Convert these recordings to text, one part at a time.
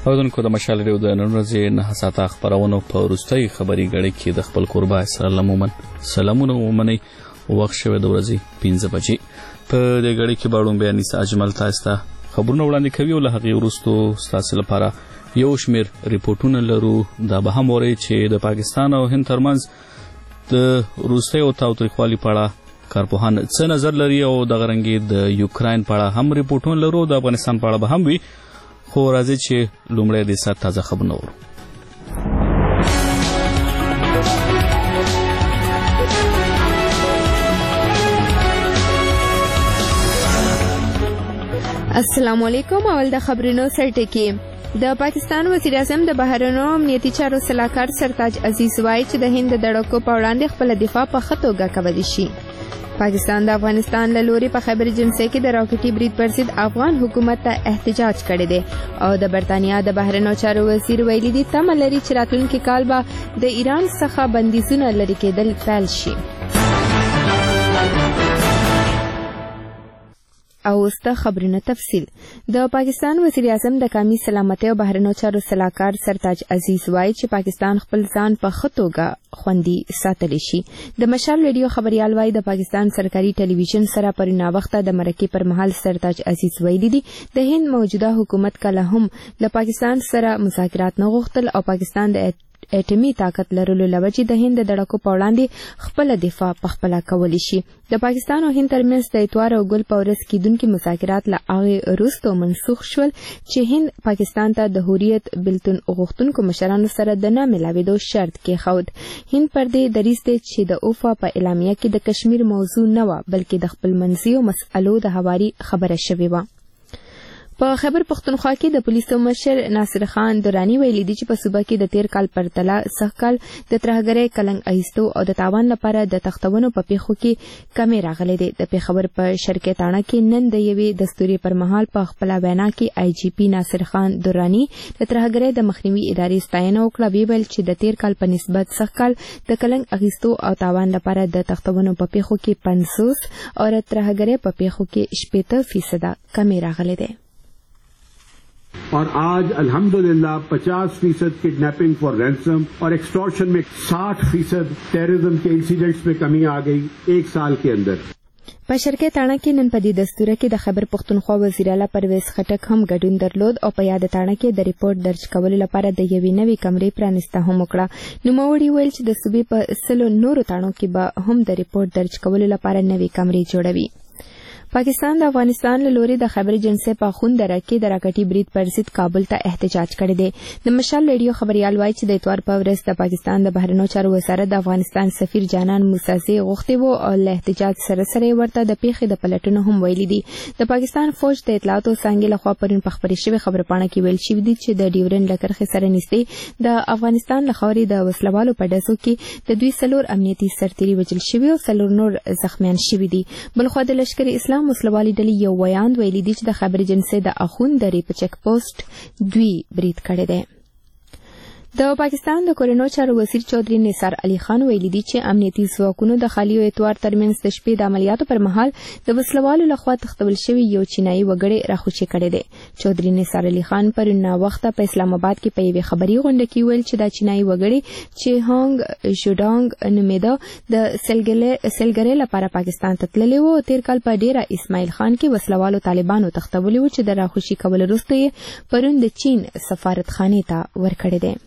اودونکو د مشال ریډیو د نن ورځې 9 ساعته خبرونو په وروستۍ خبري غړي کې د خپل قربا سره لمومن سلامونه ومني. وخت شوه د ورځې 15 بجې. په دې غړي کې باړم بیان نس اجمل تاسو ته خبرونه وړاندې کوي او له هغه وروستو تاسو لپاره یو شمیر ریپورتونه لرو. دا به هم وری چې د پاکستان او هند ترمنځ د روسي او تاوتریخوالي په اړه کارپوهان څه نظر لري او د غرنګي د یوکرين په اړه هم ریپورتونه لرو. د افغانستان په اړه به هم وي، خو راځي چې لومړی د سات تازه خبرونه ورو. السلام علیکم. اول د خبرونو سرټکی. د پاکستان وزیر اعظم د بهرنیو امنیتي چارو سلاکار سرتاج عزیز وایي چې د هند د دړکو په وړاندې خپل دفاع په ښه توګه کولی شي. پاکستان د افغانستان له لوري په خیبر جنسي کې د راکټي برید پر ضد افغان حکومت ته احتجاج کړی دی او د برتانیا د بهرنیو چارو وزیر ویلي دی تمه لري چې راتلونکي کال به د ایران څخه بندیزونه لرې کېدل پیل شي. او اوس د خبرونو تفصیل. د پاکستان وزیر اعظم د قومي سلامتۍ او بهرنیو چارو سلاکار سرتاج عزیز وایي چې پاکستان خپل ځان په ښه توګه خوندي ساتلی شي. د مشال ریډیو خبريال وایي د پاکستان سرکاري ټلویزیون سره پر ناوخته د مرکې پر مهال سرتاج عزیز ویلي دی د هند موجوده حکومت کله هم له پاکستان سره مذاکرات نه غوښتل او پاکستان د اټومي طاقت لرلو لوجې د هند د دړکو په وړاندې خپل دفاع پخپله کولی شي. د پاکستان او هند ترمنځ د اتوار او ګل په ورځ کېدونکي مذاکرات له هغې وروسته منسوخ شول چې هند پاکستان ته د حریت بلتون غوښتونکو مشرانو سره د نه ملاوېدو شرط کېښود. هند پر دې دریځ دی چې د اوفا په اعلامیه کې د کشمیر موضوع نه وه بلکې د خپلمنځیو مسألو د هواري خبره شوې وه. په خیبر پختونخوا کې د پولیسو مشر ناصر خان درانی ویلي دی چې په صوبه کې د تیر کال پرتله سږ کال د ترهګرۍ کلنګ ایستو او د تاوان لپاره د تختونو په پیښو کې کمی راغلی دی. د پېښور په شرقي تاڼه کې نن د یوې دستوري پر مهال په خپله وینا کې آی جی پي ناصر خان درانی د ترهګرۍ د مخنیوي ادارې ستاینه وکړه. ویې ویل چې د تیر کال په نسبت سږ کال د کلنګ اخیستو او تاوان لپاره د تختونو په پیښو کې 50 او د ترهګرۍ په پیښو کې 60% کمی راغلی دی. और आज अल्हम्दुलिल्लाह 50% किडनैपिंग फॉर रैंसम और एक्सटॉर्शन में 60% टेररिज्म के इंसिडेंट्स में कमी आ गई एक साल के अंदर. په شرقي تاڼه کې نن په دې دستوره کې د خیبر پختونخوا وزیر اعلی پرویز خټک هم ګډون درلود او په یاد تاڼه کې د ریپورت درج کولو لپاره د یوې نوې کمرې پرانسته هم وکړه. نوموړي ویل چې د صوبې په 100 نورو تاڼو کې به هم د ریپورت درج کولو لپاره نوې کمرې جوړوي. پاکستان د افغانستان له لوري د خیبر جنسي په خوندره کې د راکټي برید پر ضد کابل ته احتجاج کړی دی. د مشال ریډیو خبريال وایي چې د اتوار په ورځ د پاکستان د بهرنیو چارو وزارت د افغانستان سفیر جانان موسازي غوښتي وو او له احتجاج سره سره ورته د پیښې د پلټنو هم ویلي دي. د پاکستان فوج د اطلاعاتو څانګې لخوا پرون په خبري شوی خبرپاڼه کې ویل شوی دی چې د ډیورن لکرخې سره نږدې د افغانستان له خاورې د وسلوالو په ډزو کې د دوی 4 امنیتي سرتیري وژل شوي او 4 نور زخمیان شوي دي. بلخوا د لشکر اسلام وسلوالي ډلې یو ویاند ویلي دی چې د خیبر جنسي د اخوند درې په چک پوسټ دوی برید کړی دی. د پاکستان د کورونو چارو وزیر چودھری نثار علي خان ویلي دی چې امنیتي ځواکونو د خالي او اتوار ترمنځ د شپې د عملیاتو پر مهال د وسلوالو لخوا تختول شوی یو چینایي وګړی راخوشي کړی دی. چودھری نثار علي خان پر ناوخته په اسلام آباد کې په یوې خبري غونډه کې ویل چې دا چینایي وګړی چې هانګ شوډانګ نومېده د سلګرۍ لپاره پاکستان ته تللی و. تیر کال په ډیره اسماعیل خان کې وسلوالو طالبانو تختولي و چې د راخوشي کولو وروسته یې پرون د چین سفارتخانې ته ورکړی دی.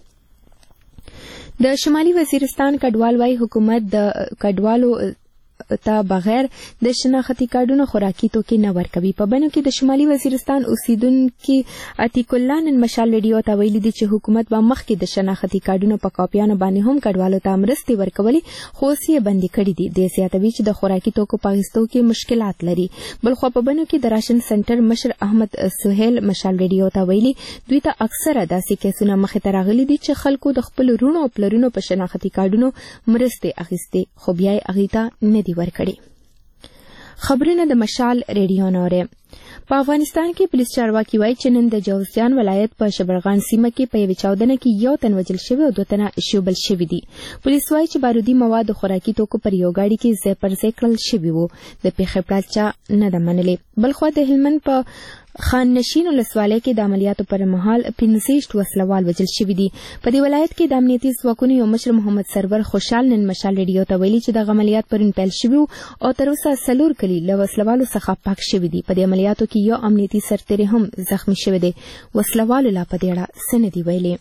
د شمالي وزیرستان کډوال وايي حکومت د کډوالو ته بغیر د شناختی کارډونو خوراکي توکي نه ورکوي. په بنو کې د شمالي وزیرستان اوسیدونکو عتیق الله نن مشال ریډیو ته ویلي دي چې حکومت به مخکې د شناختی کارډونو په کاپیانو باندې هم کډوالو ته مرستې ورکولې خو اوس یې بندي کړي دي. د زیاتوي چې د خوراکي توکو په اخیستو کې مشکلات لري. بلخوا په بنو کې د راشن سنټر مشر احمد سهیل مشال ریډیو ته ویلي دوی ته اکثره داسې کیسونه مخې ته راغلي دي چې خلکو د خپل رونو او پلرونو په شناختی کارډونو مرستې اخیستې خو بیا یې هغې ته نه دي ورکړي. خبرونه د مشال ریډیو نوره. په افغانستان کې پولیس چارواکي وایي چې نن د جوزجان ولایت په شبرغان سیمه کې په یوې چاودنه کې یو تن وژل شوی او 2 تنه ژوبل شوي دي. پولیس وایي چې بارودي مواد د خوراکي توکو پر یو ګاډي کې ځای پر ځای کړل شوي وو. د پیښې پړه چا نه ده منلې. بلخوا د هلمند په خان نشین ولسوالۍ کې د عملیاتو پر مهال 15 وسلوال وژل شوي دي. په دې ولایت کې د امنیتي ځواکونو یو مشر محمد سرور خوشحال نن مشال ریډیو ته ویلي چې د عملیات پرون پیل شوي او تر اوسه 4 کلي له وسلوالو څخه پاک شوي دي. په دې عملیاتو کې یو امنیتي سرتیری هم زخمی شوی دی. وسلوالو لا په دې اړه څه نه دي ویلي.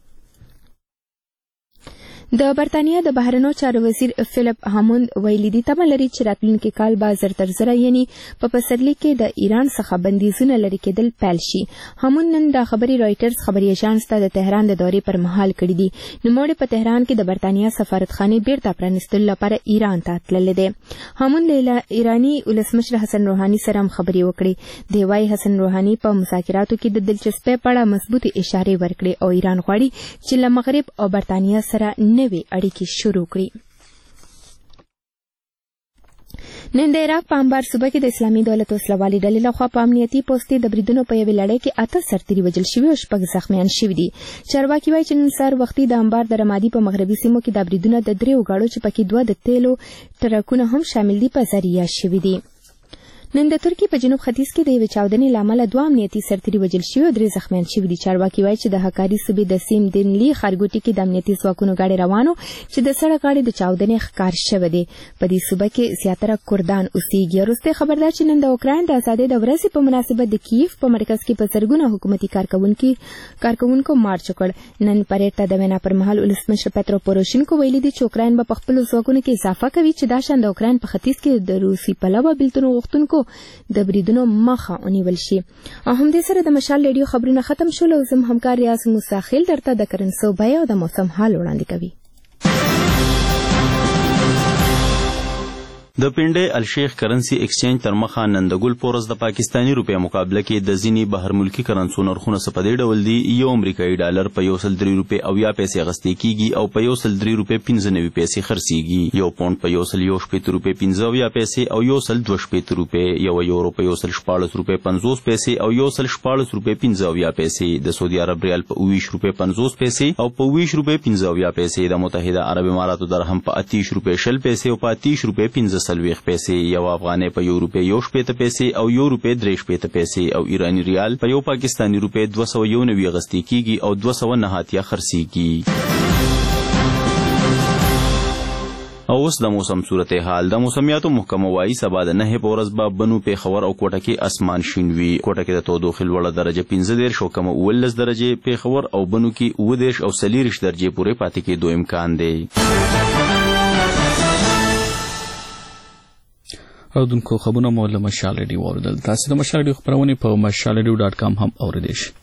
د برتانیا د بهرنیو چارو وزیر فلیپ هاموند ویلي دي تمه لري چې راتلونکي کال به زر تر زره یعنی په پسرلي کې د ایران څخه بندیزونه لرې کېدل پیل شي. هاموند نن د خبري رایټرز خبري ایجنس ته د تهران د دورې پر مهال کړي دي. نوموړي په تهران کې د برتانیا سفارتخانې بیرته پرانیستلو لپاره ایران ته تللی دی. هاموند له ایراني ولسمشر حسن روحاني سره هم خبرې وکړي. دی وايي حسن روحاني په مذاکراتو کې د دلچسپۍ په اړه مضبوطې اشارې ورکړي او ایران غواړي چې له مغرب او برتانیا سره نوې اړیکې شروع کړي. نن د عراق په انبار صوبه کې د اسلامي دولت وسلوالي ډلې لخوا په امنیتي پوستې د بریدونو په یوې لړۍ کې 8 سرتیري وژل شوي او 6 زخمیان شوي دي. چارواکي وایي چې نن سهار وختي د انبار د رمادي په مغربي سیمو کې د بریدونو د 3 غاړو چې پکې 2 د تیلو ټرکونه هم شامل دي په ذریعه شوي دي. نن د ترکیې په جنوب ختیځ کې د یوې چاودنې له امله 2 امنیتي سرتیري وژل شوي او 3 زخمیان شوي دي. چارواکي وایي چې د حکاري صوبې د سیم دینلي ښارګوټي کې د امنیتي ځواکونو ګاډي روانو چې د سړک غاړې د چاودنې ښکار شوی دی. په دې صوبه کې زیاتره کردان اوسېږي. وروستی خبردار چې نن د اوکراین د ازادۍ د ورځې په مناسبت د کیف په مرکز کې په زرګونه حکومتي کارکوونکو مارچ وکړ. نن پریډ ته د وینا پر مهال ولسمشر پیترو پوروشینکو ویلي دي چې اوکراین به په خپلو ځواکونو کې اضافه کوي چې دا شان د اوکراین په ختیځ کې د روسي پلوه بېلتون غوښتونکو د بریدونو مخه ونیول شي. او همدې سره د مشال ریډیو خبرونه ختم شول او زم همکار ریاض موسی خیل درته د کرنسو بیه او د موسم حال وړاندې کوي. د پنډې الشیخ کرنسی ایکسچینج تر مخه نن د ګل پورس د پاکستانی روپیا مقابله کې د ځینی بهر ملکی کرنسو نرخونه څه په دې ډول دي. یو امریکایي ډالر په 103 روپے او 10 پیسې غستې کیږي او په 103 روپے 95 پیسې خرڅيږي. یو پاوند په 118 روپے 15 پیسې او 122 روپے، یو یورو په 114 روپے 50 پیسې او 114 روپے 15 پیسې، د سعودي عرب ریال په 20 روپے 50 پیسې او په 20 روپے 15 پیسې، د متحده عرب اماراتو درهم په 30 روپے 10 پیسې او په 30 روپے 15 پیسې، یو افغانۍ په 1 روپے 1 پیسې او 1 روپے 3 پیسې او ایرانی ریال په 1 پاکستانی روپے 291 غستې کیږي او 209 خرڅيږي. او اوس د موسم صورتحال. د موسمیاتو محکمه وايي سبا د 9 په ورځ به بنو پیښور او کوټه کې اسمان شین وي. کوټه کې د تودوخې لوړه درجه 15 او کمه 19 درجه، پیښور او بنو کې 19 او 40 درجه پورې پاتې کېدو امکان دی. اودونکو خبرونه مو له مشال ریډیو اوریدل. تاسو د مشال ریډیو خبرونه په mashalradio.com هم اوریدئ شئ.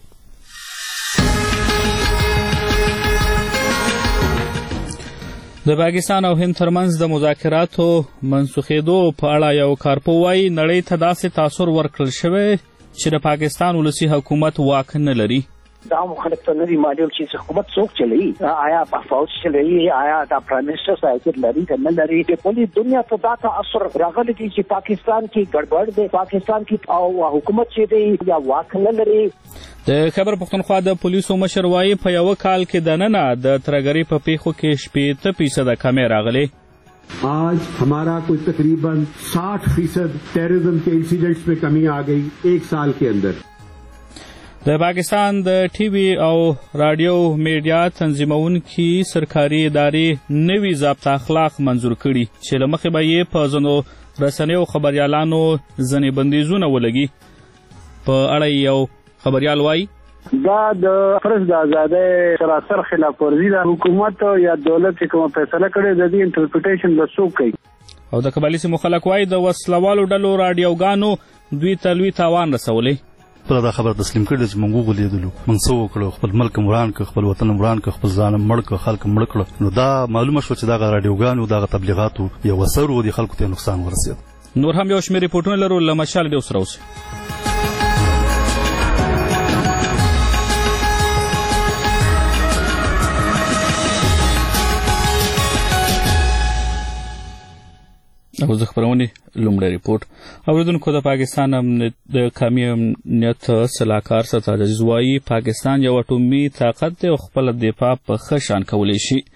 د پاکستان او هند ترمنځ د مذاکراتو منسوخېدو په اړه یو کارپو وايي نړۍ ته داسې تاثر ورکړل شوی چې د پاکستان ولسي حکومت واک نه لري. دا مخالف ته نه دی معلوم چې حکومت څوک چلوي، آیا فوج چلوي، آیا دا پرایم منسٹر صاحب لري که نه لري. د ټولې دنیا ته دا تاثر راغلی دی چې پاکستان کې ګډوډ دی، پاکستان کې او حکومت چې دی یا واک نه لري. د خیبر پختونخوا د پولیسو مشر وايي په یو کال کې دننه د ترګری په پیښو کې 70% کمی راغلی. आज हमारा कोई तकरीबन 60% टेररिज्म के इंसिडेंट्स में कमी आ गई 1 साल के अंदर. د پاکستان د ټي وي او رادیو میډیا تنظیمونکي سرکاري ادارې نوي ضابطه اخلاق منظور کړي چې له مخې به یې په ځینو رسنیو خبریالانو ځینې بندیزونه ولګي. په اړه یو خبریال وایي دا د پرس د ازادۍ سراسر خلاف ورزي ده. حکومت یا دولت چې کومه فیصله کړې د دې انټرپریټیشن به څوک کوي. او د قبایلي سیمو خلک وایي د وسلوالو ډلو رادیوګانو دوی ته لوی تاوان رسولی. پر دا خبر تسلیم کړل چې موږ ولیدلو، موږ څه وکړو، خپل ملک وران کړ، خپل وطن وران کړ، خپل ځان مړ کړ، خلک مړ کړ. نو دا معلومه شو چې دا رادیوګانو دا تبلیغاتو یو اثر و دي خلکو ته نقصان ورسید. نور هم یو شمېر ریپورټونه لرو له مشال ډیو سره اوسئ. او د خبرونې لومړی ریپورت. اوریدونکو د پاکستان د قومي امنیت سلاکار سرتاج عزیز وايي پاکستان یو اټومي طاقت دی او خپل دفاع په ښه شان کولی شي.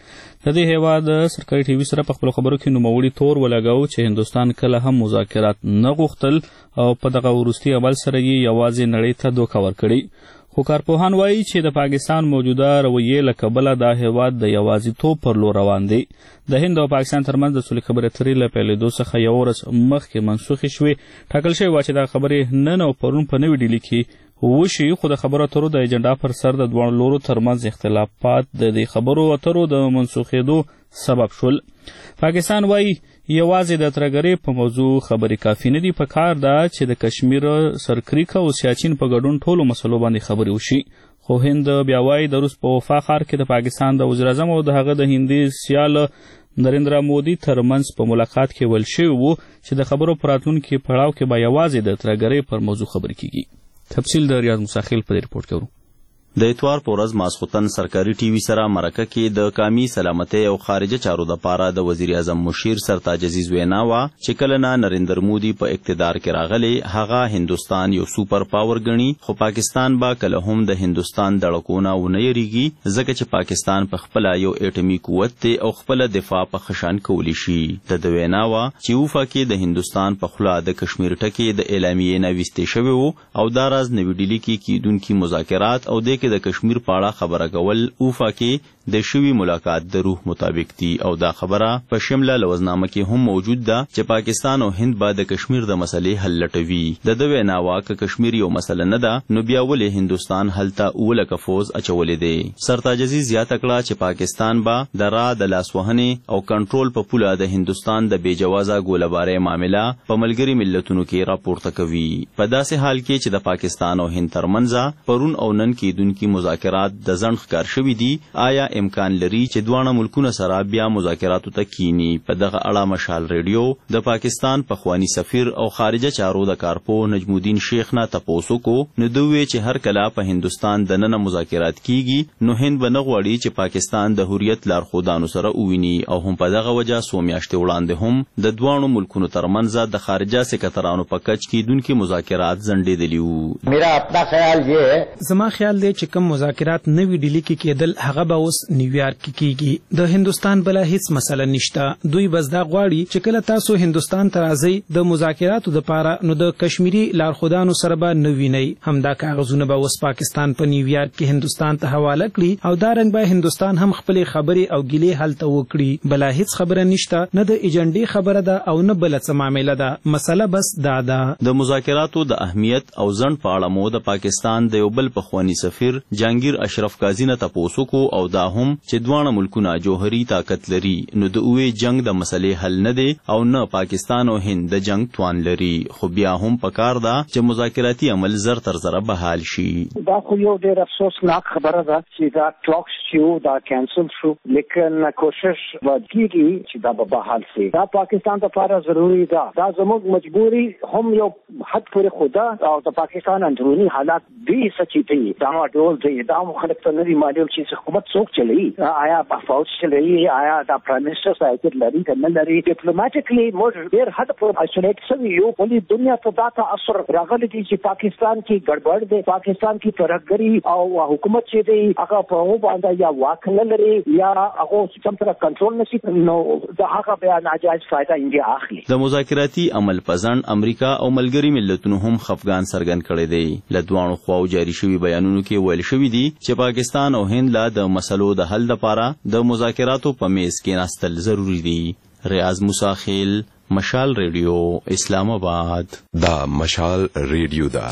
د دې هیواد سرکاري ټي وي سره په خپل خبرو کې نوموړي تور ولګاو چې هندستان کله هم مذاکرات نه غوښتل او په دغه وروستي عمل سره یې یوازې نړۍ ته دوکه ورکړې. خو کارپوهان وایي چې د پاکستان موجوده رویې له کبله دا هیواد د یوازیتوب پر لور روان دی. د هند او پاکستان ترمنځ د صلحي خبرې اترې له پیلېدو څخه یوه ورځ مخکې منسوخې شوې. ټاکل شوې وه چې دا خبرې نن او پرون په نوې ډیلي کې وشي، خو د خبرو اترو د ایجنډا پر سر د دواړو لورو ترمنځ اختلافات د دې خبرو اترو د منسوخېدو سبب شول. پاکستان وایي یوازې د ترګرې په موضوع خبرې کافي نه دي، په کار ده چې د کشمیر سرکریک او سیاچین په ګډون ټولو مسلو باندې خبرې وشي. خو هند بیا وایي د روس په وفا ښار کې د پاکستان د وزیر اعظم او د هغه د هندي سیال نریندرا مودي ترمنځ په ملاقات کې ویل شوي وو چې د خبرو په راتلونکي پړاو کې به یوازې د ترګرې پر موضوع خبرې کیږي. تفصیل د ریاض موسی خیل په دې رپورټ کې ورو. د اتوار په ورځ ماسخوتن سرکاري ټي وي سره مرکه کې د قومي سلامتۍ او خارجه چارو دپاره د وزیر اعظم مشیر سرتاج عزیز وینا وه چې کله نه نریندر مودي په اقتدار کې راغلی هغه هندوستان یو سوپر پاور ګڼي، خو پاکستان به کله هم د هندوستان دړکونه ونه یریږي ځکه چې پاکستان په خپله یو اټمي قوت دی او خپله دفاع په ښه شان کولی شي. د وینا وه چې وفا کې د هندوستان په خوله د کشمیر ټکي د اعلامیې نه ویستې شوی و او دا راز نوې ډیلي کې کیدونکي مذاکرات او د کشمیر په اړه خبره کول اوفا کې د شوي ملاقات د روح مطابق دي او دا خبره په شمله لوزنامه کې هم موجود ده چې پاکستان او هند به د کشمیر د مسلې حل لټوي. د وینا وه که کشمیر یو مسله نه ده نو بیا ولې هندوستان هلته 9 فوز اچولی دی. سرتاج عزیز زیاته کړه چې پاکستان به د را د لاسوهنې او کنټرول په پوله د هندوستان د بې جوازه ګولهبارۍ معامله په ملګري ملتونو کې راپورته کوي. په داسې حال کې چې د پاکستان او هند ترمنځ پرون او نن کېدونکي مذاکرات د ځنډ ښکار شوي دي، آیا امکان لري چې دواړه ملکونه سره بیا مذاکراتو ته کینی؟ په دغه اړه مشال ریډیو د پاکستان پخوانی سفیر او خارجه چارو د کارپوه نجم الدین شیخ نه تپوسو کو نو دوی چې هر کله په هندوستان د نن مذاکرات کیږي نو هند به نه غواړي چې پاکستان د حریت لارښودانو سره وویني او هم په دغه وجه څو میاشتې وړاندې هم د دواړو ملکونو ترمنځ د خارجه سکرټرانو په کچ کېدونکي مذاکرات ځنډېدلي وو. میرا اپنا خیال یہ ہے، زما خیال دی چې کوم مذاکرات نوی ډیلی کې کېدل هغه به اوس نیویارک کې کیږي. د هندوستان بل هیڅ مسله نشته. دوی بس دا غواړي چې کله تاسو هندوستان ته راځئ د مذاکراتو دپاره نو د کشمیري لارښودانو سره به نه وینئ. همدا کاغذونه به اوس پاکستان په نیویارک کې هندوستان ته حواله کړي او دا رنګ به هندوستان هم خپلې خبرې او ګیلې هلته وکړي. بله هیڅ خبره نشته، نه د ایجنډې خبره ده او نه بله څه معامله ده. مسله بس دا ده. د مذاکراتو د اهمیت او ځنډ په اړه مو د پاکستان د یو بل پخوانی سفیر جهانگیر اشرف قاضي نه تپوسو کو او دا هم چې دواړه ملکونه جوهري طاقت لري نو د اوې جنگ د مسلې حل نه دی او نه پاکستان او هند د جنگ توان لري، خو بیا هم پکار ده چې مذاکراتي عمل زر تر زره بحال شي. دا خو یو ډېر افسوسناک خبره ده چې دا ټاکس چې دا کینسل شو، لیکن کوشش وکړي چې دا به بحال شي. دا پاکستان لپاره ضروري ده. دا زموږ مجبوري هم یو حد پورې خدا او د پاکستان اندرونی حالات دی سچي دي. دا ډول دی دا خلک ته نه دي معلوم چې حکومت څوک چلوي، آیا فوج چلوي، آیا دا پرایم منسټر صاحب لري کنه لري. ډیپلوماټیکلی موږ ډېر حد پورې آیسولیټ شوي یو. ولې دنیا ته دا تاثر راغلی دی چې پاکستان کې ګډوډ دی، پاکستان کې ترهګري او حکومت چې دی هغه په هغو باندې یا واک نه لري یا هغه سم سره کنټرول نشي نو د هغه بیا ناجایز فایده انډیا اخلي. د مذاکراتي عمل په ځنډ امریکا او ملګري ملتونو هم خفګان څرګند کړی دی. له دواړو خواو جاري شوي بیانونو کې ویل شوي دي چې پاکستان او هند لا د مسلو د حل لپاره د مذاکراتو په میز کېناستل ضروري دي. ریاض موسی خیل، مشال ریډیو، اسلام آباد. دا مشال ریډیو دا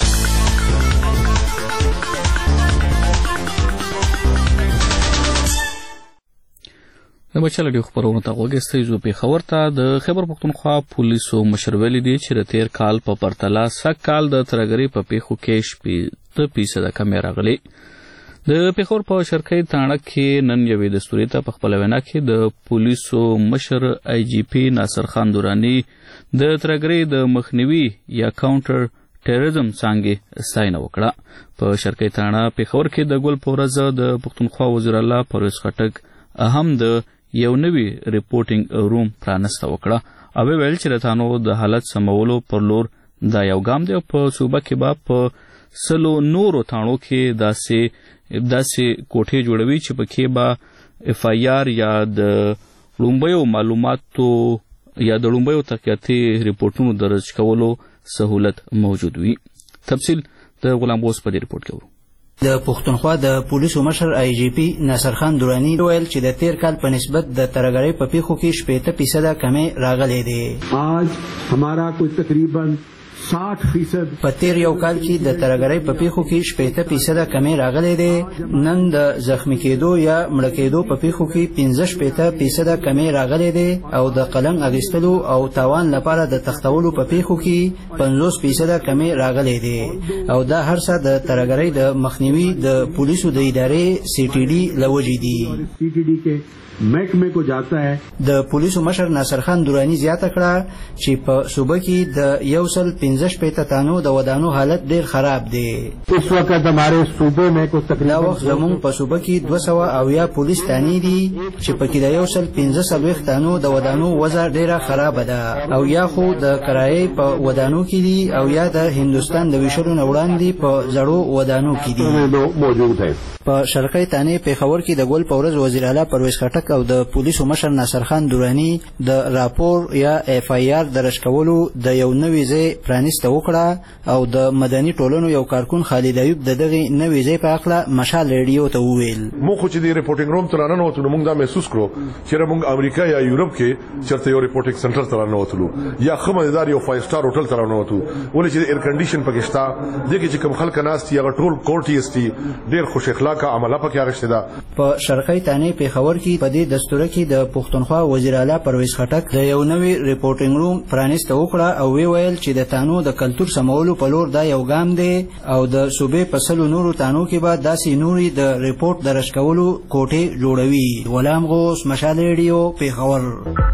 د مشال ریډیو خبرونه ته غوږ ایستی. زو پېښور ته د خیبر پښتونخوا پولیسو مشر ویلي دي چې د تېر کال په پرتله سږ کال د ترهګرۍ په پیښو کې 10% کمې راغلي. د پېښور په شرقي تاڼه کې نن یوې دستوري ته په خپله وینا کې د پولیسو مشر آی جی پي ناصر خان دراني د ترهګرۍ د مخنیوي یا کاونټر ټیرریزم څانګې ستاینه وکړه. په شرقي تاڼه پېښور کې د ګل په ورځ د پښتونخوا وزیر الله پرویز خټک هم د یو نوي ریپورټینګ روم پرانسته وکړه او ویل چې د تانو د حالت سمولو پر لور دا یو ګام دی. په صوبه کې به په 100 نورو تاڼو کې داسې کوټې جوړوي چې پکې به FIR یا د لومبیو معلوماتو یا د لومبیو تحقیقاتي ریپورتونو درج کولو سهولت موجود وي. تفصیل د غلام غوث په دې ریپورت کې ورو. د پښتونخوا د پولیسو مشر IGP ناصر خان درانی ویل چې د تیر کال په نسبت د ترهګرۍ په پیښو کې 80% کمی راغلی دی. आज हमारा कोई तकरीबन 60% په تیر یو کال کې د ترهګرۍ په پیښو کې 80% کمی راغلی دی. نن د زخمی کېدو یا مړه کېدو په پیښو کې 15% کمی راغلی دی او د قلم اخیستلو او تاوان لپاره د تختولو په پیښو کې 50% کمی راغلی دی او دا هر څه د ترهګرۍ د مخنیوي د پولیسو د ادارې CTD لوجې دي. CTD के محکمه کو جاتا ہے. د پولیسو مشر ناصر خان درانی زیاته کړه چې په صوبه کې د 115 تانو د ودانو حالت ډیر خراب دی. اس وخت ہمارے صوبے میں کو تقریبا زمون په صوبه کې 200 پولیس تانی دي چې په کې د 115 تانو د ودانو وضع ډیره خراب ده او یا خو د کرایې په ودانو کې دي او یا د هندستان د ویشلو نه وړاندې په زړو ودانو کې دي موجود ہے. په شرقي تانه پیښور کې د ګول پورز وزیر اعلی پرویز خټک او د پولیسو مشر ناصر خان درانی د راپور یا FIR درج کولو د یو نوې ځای پرانیسته وکړه او د مدني ټولنو یو کارکون خالد ایوب د دغه نوې ځای په اړه مشال ریډیو ته وویل. مو خو چې د ریپورټینګ روم تر نه وته موږ دا محسوس کړو چې موږ امریکا یا یورپ کې چرته یو ریپورټینګ سنټر تر نه وته یا خمدار یو 5 سٹار هوټل تر نه وته ولې چې ایر کنډیشن پکې شتا دغه چې کوم خلک ناست یا ټول کورټیسټي ډیر خوش اخلاقه عمله پکې راغشته ده. په شرقي تانه پیښور کې په دې دستور کې د پښتونخوا وزیر اعلی پرویز خټک د یو نوې ریپورټینګ روم پرانیسته وکړه او ویل چې د تانو د کلچر سمولو په لور دا یو ګام دی او د صوبې په سلو نورو تانو کې به داسې نوري د ریپورت درج کولو کوټې جوړوي. غلام غوث مشال ریډیو پیښور.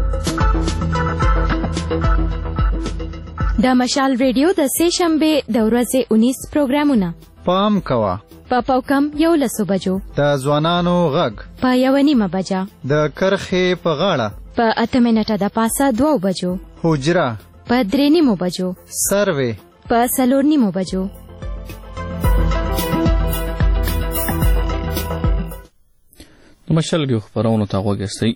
د مشال ریډیو د سه شنبه د ورځې 19 پروګرامونه پام کوا په پاوکم 11 بجو د ځوانانو غږ په 1:30 بجا د کرخې په غاړه په 8 منټه د پاسه 2 بجو حجره په 3:30 بجو سروې په 4:30 بجو. مشال ریډیو خبرونو ته وګورئ.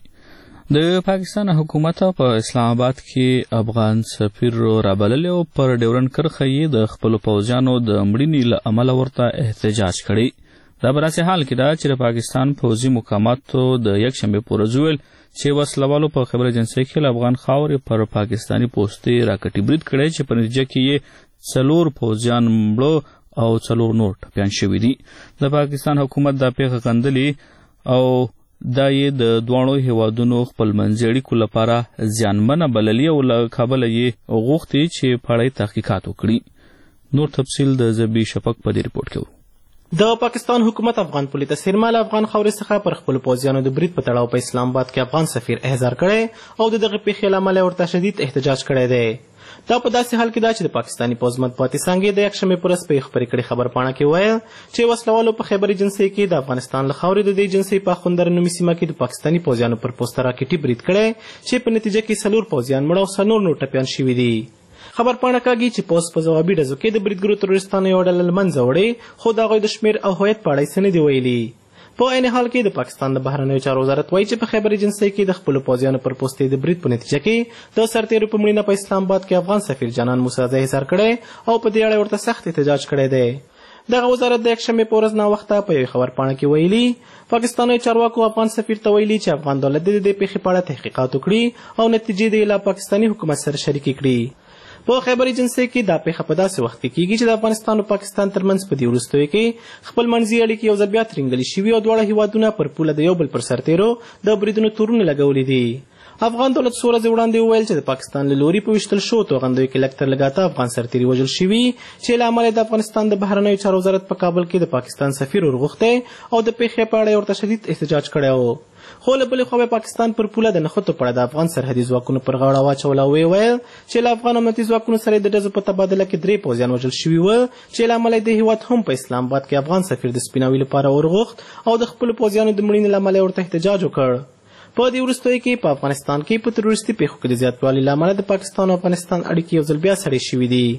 د پاکستان حکومت په اسلام آباد کې افغان سفیر رابلل او پر ډیورن کرخه یې د خپل پوځیانو د مړینې له امله ورته احتجاج کړی. دا براسه حال کې دا چې پاکستان پوځي مقاماتو د یک شنبه پورز ویل چې وسلوالو په خبر ایجنسی کې افغان خاورې پر پاکستانی پوسټي راکټي برید کړی چې په نتیجه کې یې 4 پوځیان مړه او 4 نور ټپیان شوي دي. د پاکستان حکومت دا پیښه غندلې او دا یې د دوانو هیوادونو خپل منځي اړیکو لپاره زیانمنه بللي او له کابل یې غوښتي چې په اړه تحقیقات وکړي. نور تفصیل د زبی شفق په دې ریپورت کې ورو. د پاکستان حکومت افغان پولیس سرمال افغان خاورې څخه پر خپل پوځیانو د برید په تړاو په اسلام آباد کې افغان سفیر احضار کړی او دغه پیښې له امله ورته شدید احتجاج کړی دی. دا په داسې حال کې دا چې د پاکستاني پوځ مطبوعاتي څانګې د یک شنبې پر ورځ په خبرې کړې خبر پاڼه کې ویل چې وسلوالو په خیبر ایجنسۍ کې د افغانستان له خاورې د دې ایجنسۍ په خوندر نومي سیمه کې د پاکستاني پوځیانو پر پوسټ راکټي برید کړی چې په نتیجه کې 4 پوځیان مړه او 4 نور ټپیان شوي دي. خبر پاڼه کاږي چې پوز په ځوابي ډزو کې د بریدګرو تروریستانو یو ډله له منځه وړې خو د هغوی د شمېر او هویت په اړه یې څه نه دي ویلي. په عین حال کې د پاکستان د بهرنیو چارو وزارت وایي چې په خیبر ایجنسۍ کې د خپلو پوځیانو پر پوستې د برید په نتیجه کې د سرتیرو په مړینه په اسلام آباد کې افغان سفیر جانان موسیزی احضار کړی او په دې اړه ورته سخت احتجاج کړی دی. دغه وزارت د یک شنبې په ورځ ناوخته په یوې خبر پاڼه کې ویلي پاکستاني چارواکو افغان سفیر ته ویلي چې افغان دولت د دې پیښې په اړه تحقیقات وکړي او نتیجې یې له پاکستاني حکومت سره شریکې کړي. په خیبر ایجنسۍ کې دا پیښه په داسې وخت کې کیږي چې د افغانستان او پاکستان ترمنځ په دې وروستیو کې خپل منځي اړیکې یو ځل بیا ترینګلې شوي او دواړه هیوادونه پر پوله د یو بل پر سرتیرو د بریدونو تورونه لګولي دي. افغان دولت څو ورځې وړاندې وویل چې د پاکستان له لوري په ویشتل شوو توغندیو کې لږ تر لږه افغان سرتیري وژل شوي چې له امله د افغانستان د بهرنیو چارو وزارت په کابل کې د پاکستان سفیر ورغوښتی او د پیښې په اړه ورته شدید احتجاج کړی و. خو له بلې خوا پاکستان پر پوله د نښتو په اړه د افغان سرحدي ځواکونو پر غاړه واچوله او ویل چې له افغان امنیتي ځواکونو سره د ډزو په تبادله کې 3 پوځیان وژل شوي وو چې له امله د هیواد هم په اسلام آباد کې افغان سفیر د سپیناوي لپاره ورغوښت او د خپلو پوځیانو د مړینې له امله ورته احتجاج وکړ. په دې وروستیو کې په افغانستان کې په تروریستي پیښو کې د زیاتوالي له امله د پاکستان او افغانستان اړیکې یو ځل بیا سړې شوي دي.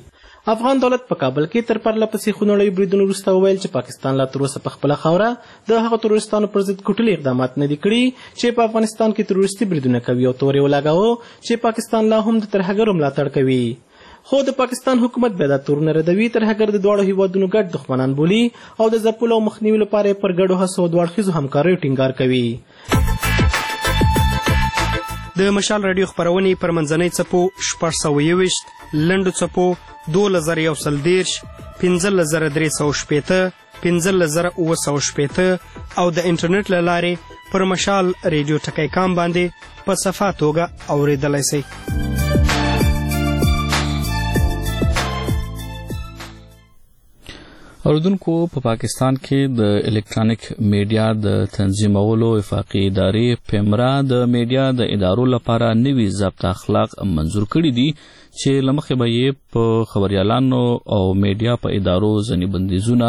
افغان دولت په کابل کې تر پرله پسې خونړیو بریدونو وروسته وویل چې پاکستان لا تر اوسه په خپله خاوره د هغو تروریستانو پر ضد کوټلي اقدامات نه دي کړي چې په افغانستان کې تروریستي بریدونه کوي او تورې ولګاوه چې پاکستان لا هم د ترهګرو ملاتړ کوي. خو د پاکستان حکومت بیا دا تورونه ردوي. ترهګر د دواړو هیوادونو ګډ دښمنان بولي او د ځپلو او مخنیوي لپاره پر ګډو هڅو او دواړخیزو همکاریو ټینګار کوي. د مشال راډیو خپرونې پر منځنۍ څپو 621 لنډو څپو 2130 15360 15960 او د انټرنیټ له لارې پر مشال ریډیو ټکی کام باندې په صفا توګه اورېدلی شئ. اوریدونکو په پاکستان کې د الکترونیک میډیا د تنظیمولو وفاقي ادارې پیمرا د میډیا د ادارو لپاره نوي ضابطه اخلاق منظور کړي دي چې له مخې به یې په خبریالانو او میډیا په ادارو ځینې بندیزونه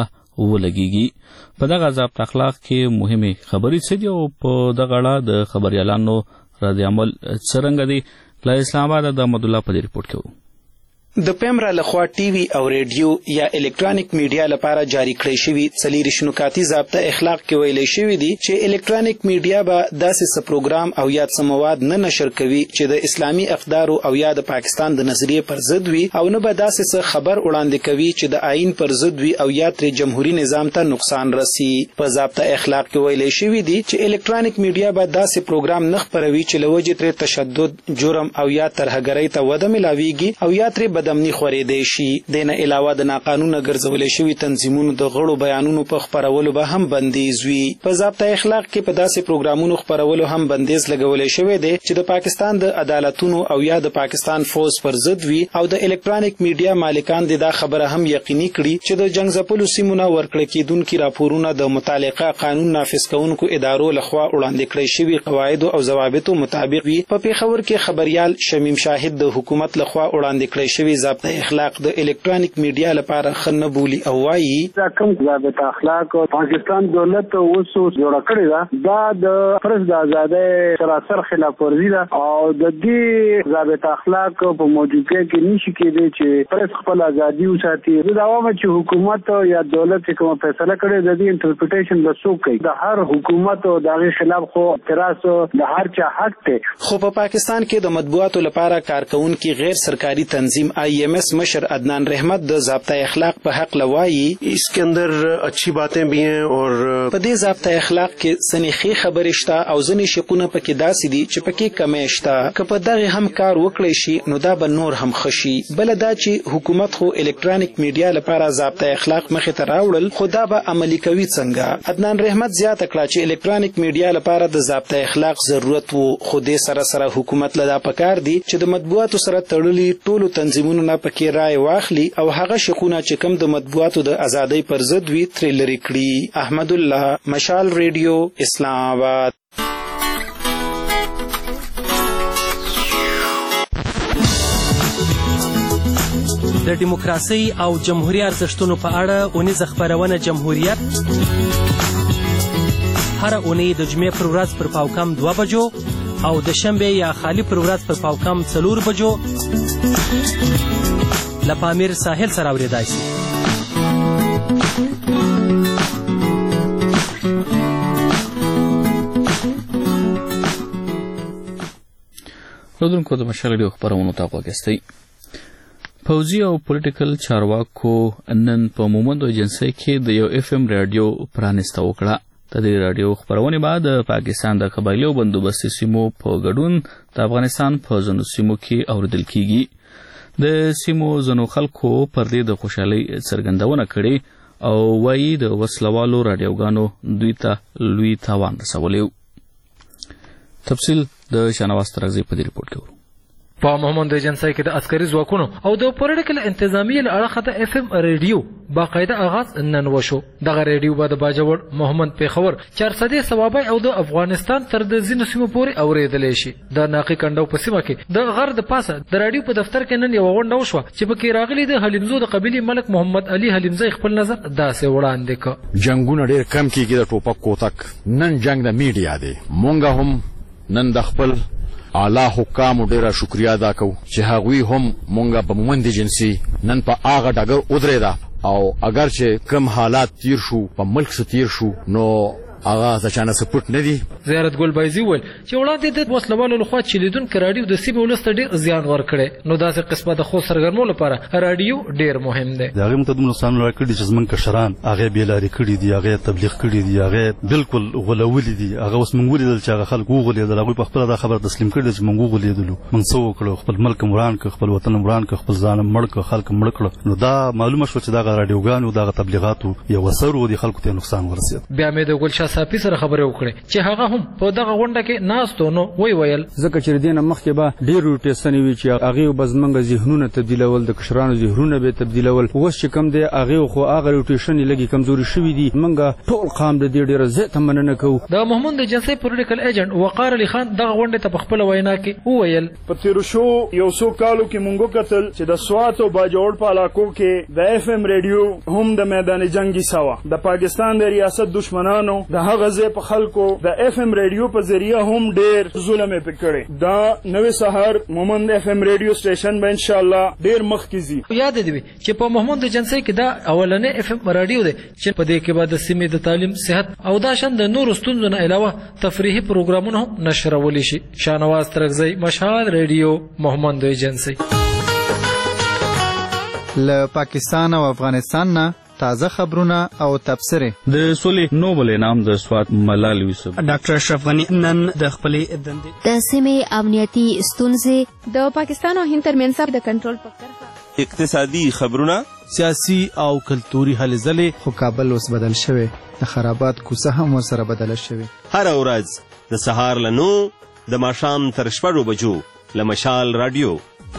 ولګیږي. په دغه ضابطه اخلاق کې مهمې خبرې څه دي او په دغه اړه د خبریالانو رد عمل څرنګه دی؟ له اسلام آباد د احمد الله په دې ریپورټ کې وو. د پیمرا لخوا ټي وي او ریډیو یا الکترونیک میډیا لپاره جاری کړی شوی 4 نکاتي ضابطه اخلاق کې ویلي شوی دي چې الکترونیک میډیا به داسې څه پروګرام او یا څه مواد نه نشر کوي چې د اسلامي اقدارو او یا د پاکستان د نظریې پر ضد وي او نه به داسې څه خبر وړاندې کوي چې د آئین پر ضد وي او یا تر جمهوریت نظام ته نقصان رسي. په ضابطه اخلاق کې ویلي شوی دي چې الکترونیک میډیا به داسې پروګرام نه خپروي چې لوجې تر تشدد، جرم او یا ترهګرۍ ته وده ملاويږي او یا تر بدامني خورېدی شي. دینه علاوه د ناقانونه ګرځولې شوي تنظیمونو د غړو بیانونو په خپرولو به هم بندیز وي. په ضابطه اخلاق کې په داسې پروګرامونو خپرولو هم بندیز لګولې شوی دی چې د پاکستان د عدالتونو او یا د پاکستان فوز پر ضد وي او د الکترونیک میډیا مالکان دا خبره هم یقیني کړي چې د جنگ ځپلو سیمو نه ورکړل کېدونکي راپورونه د متعلقه قانون نافذ کوونکو ادارو لخوا وړاندې کړی شوي قواعد او ضوابطو مطابق وي. په پیښور کې خبريال شمیم شاهد د حکومت لخوا وړاندې کړی شوی ضابطه اخلاق د الکترونیک میډیا لپاره خنه بولی او وایي دا کوم ضابطه اخلاق پاکستان دولت اوس جوړ کړی دا د پرس د ازادۍ سراسر خلاف ورزي ده او د دې ضابطه اخلاق په موجودګۍ کې نشي کېدی چې پرس خپل ازادي وساتي. دا عوامه چې حکومت یا دولت کوم فیصله کړي د دې انټرپریټیشن به څوک کوي. د هر حکومت او دغه خلاف خو اعتراض د هر چا حق دی. خو په پاکستان کې د مطبوعاتو لپاره کارکونکي غیر سرکاري تنظیم IMS مشر عدنان رحمت د ضابطه اخلاق په حق لوایي اس کے اندر اچھی باتیں بھی ہیں اور په دې ضابطه اخلاق کې ځینې ښې خبرې شته او ځینې شقونه پکې داسې دي چې پکې کمې شته. که په دغه هم کار وکړی شي نو دا به نور هم ښه شي. بله دا چې حکومت خو الکترونیک میډیا لپاره ضابطه اخلاق مخې ته راوړل خو دا به عملي کوي څنګه؟ عدنان رحمت زیاته کړه چې الکترونیک میډیا لپاره د ضابطه اخلاق ضرورت وو خو دې سره سره حکومت له دا پکار دی چې د مطبوعاتو سره تړلي ټولو تنظیمونو نه پکې رای واخلي او هغه شقونه چې کوم د مطبوعاتو د ازادۍ پر ضد وي ترې لرې کړي. احمد الله، مشال ریډیو، اسلام آباد. د دیموکراسي او جمهوریت ارزښتونو په اړه اونیزه خپرونه جمهوریت هر اونۍ د جمعې پر ورځ پر پاوکم 2 بجو او د شنبې یا خالی پر ورځ پر پاوکم 4 بجو له پامیر ساحل سره اورېدای شي. اوریدونکو د مشال ریډیو خپرونو ته غوږ یاستئ. پوځي او پولیټیکل چارواکو نن په مومند ایجنسۍ کې د یو FM رادیو پرانسته وکړه. د دې رادیو خپرونې بعد د پاکستان د قبایلو بندوبستي سیمو په ګډون د افغانستان په ځینو سیمو کې اوریدل کیږي. د سیمو ځینو خلکو پر دې د خوشحالۍ څرګندونه کړې او وایي د وسلوالو رادیوګانو دوی ته لوی تاوان رسولی. تفصیل د شانواز ترغزي په دې ریپورټ کې. په مومند ایجنسۍ کې د عسکري ځواکونو او د پولیټیکل انتظامیې له اړخه د FM ریډیو باقاعده آغاز نن وشو. دغه ریډیو به د باجوړ، محمد پیښور، چارسدې صوابۍ او د افغانستان تر د ځینو سیمو پورې اورېدلی شي. د ناقي کنډو په سیمه کې د غر د پاسه د راډیو په دفتر کې نن یوه غونډه وشوه چې پکې راغلي د حلیمزو د قبیلې ملک محمد علي حلیمزی خپل نظر داسې وړاندې کړ. جنګونه ډېر کم کېږي د ټوپک کوتک. نن جنګ د میډیا دی. مونږ هم نن د خپل اعلی حکام ډیره شکریا ادا کوو چې هغوی هم مونږه په مومند ایجنسی نن په هغه ډګر ودرېده او اگر چې کم حالات تیر شو په ملک څخه تیر شو نو هغه ځکه سپورټ نه دی. زیارت ګل بایزي وویل چې وړاندې د وسلوالو لخوا چلیدونکو راډیو د سیمې ولس ته ډېر زیان ورکړی نو داسې قسمه د خو سرګرمو لپاره راډیو ډېر مهم دی. د هغې مو ته دومره نقصان راکړي چې زموږ کشران هغې بېلارې کړي دي هغې تبلیغ کړي دي هغې بالکل غولولي دي هغه اوس موږ ولیدل چې هغه خلک وغولېدل هغوی په خپله دا خبره تسلیم کړې ده چې موږ وغولېدلو موږ څه وکړو خپل ملک وران کړ خپل وطن وران کړ خپل ځان مړ کړ خلک مړ کړه نو دا معلومه شوه چې دغه راډیوګانو دغه تبلیغاتو یو اثر و دې خلکو ته نقصان ورسېد. بیا مې د ګلشاه صافي سره خبرې چې هغه هم په دغه غونډه کې ناستو نو ویل ځکه چې دینه مخکې به ډېر روټیشن وي چې هغه به زمونږ ذهنونه تبدیلول د کشرانو ذهنونه به تبدیلول اوس چې کم دی هغه خو هغه روټیشن لګي کمزوري شوی دي مونږ ټول قام د دې ډېر زیات مننه کوو. د محمود ایجنسی پولیټیکل ایجنټ وقار علي خان دغه غونډه ته په خپل وینا کې وویل په تیر شو یو څو کالو کې مونږ کتل چې د سوات او باجوړ په علاقو کې د اف ام ریډیو هم د میدان جنگي سوا د پاکستان د ریاست دشمنانو د هغه ځای په خلکو د اف ام ریډیو په ذریعہ هم ډیر ظلم یې پکړي دا نوې سحر مومند اف ام ریډیو سټیشن به ان شاء الله ډیر مخکې ځي. یاد دی چې په محمود ایجنسی کې دا اولنې اف ام رادیو دی چې په دې کې بعد سیمې د تعلیم صحت او دا شند نور ستونزو نه علاوه تفریحي پروګرامونه هم نشرول شي. شاهنواز ترغزی مشال ریډیو محمود ایجنسی. له پاکستان او افغانستان نه تازه خبرونه او تبصره. د سولې نوبل انعام د سوات ملال یوسف ډاکټر اشرف غنی نن د خپلې دندې د سیمې امنیتي ستونزې د پاکستان او هند ترمنځ د کنټرول په کرښه اقتصادي خبرونه سیاسي او کلتوري هلې ځلې خو کابل اوس بدل شوی د خرابات کوڅه هم ورسره بدله شوې. هر ورځ د سهار له 9 د ماښام تر 6 بجو له مشال رادیو.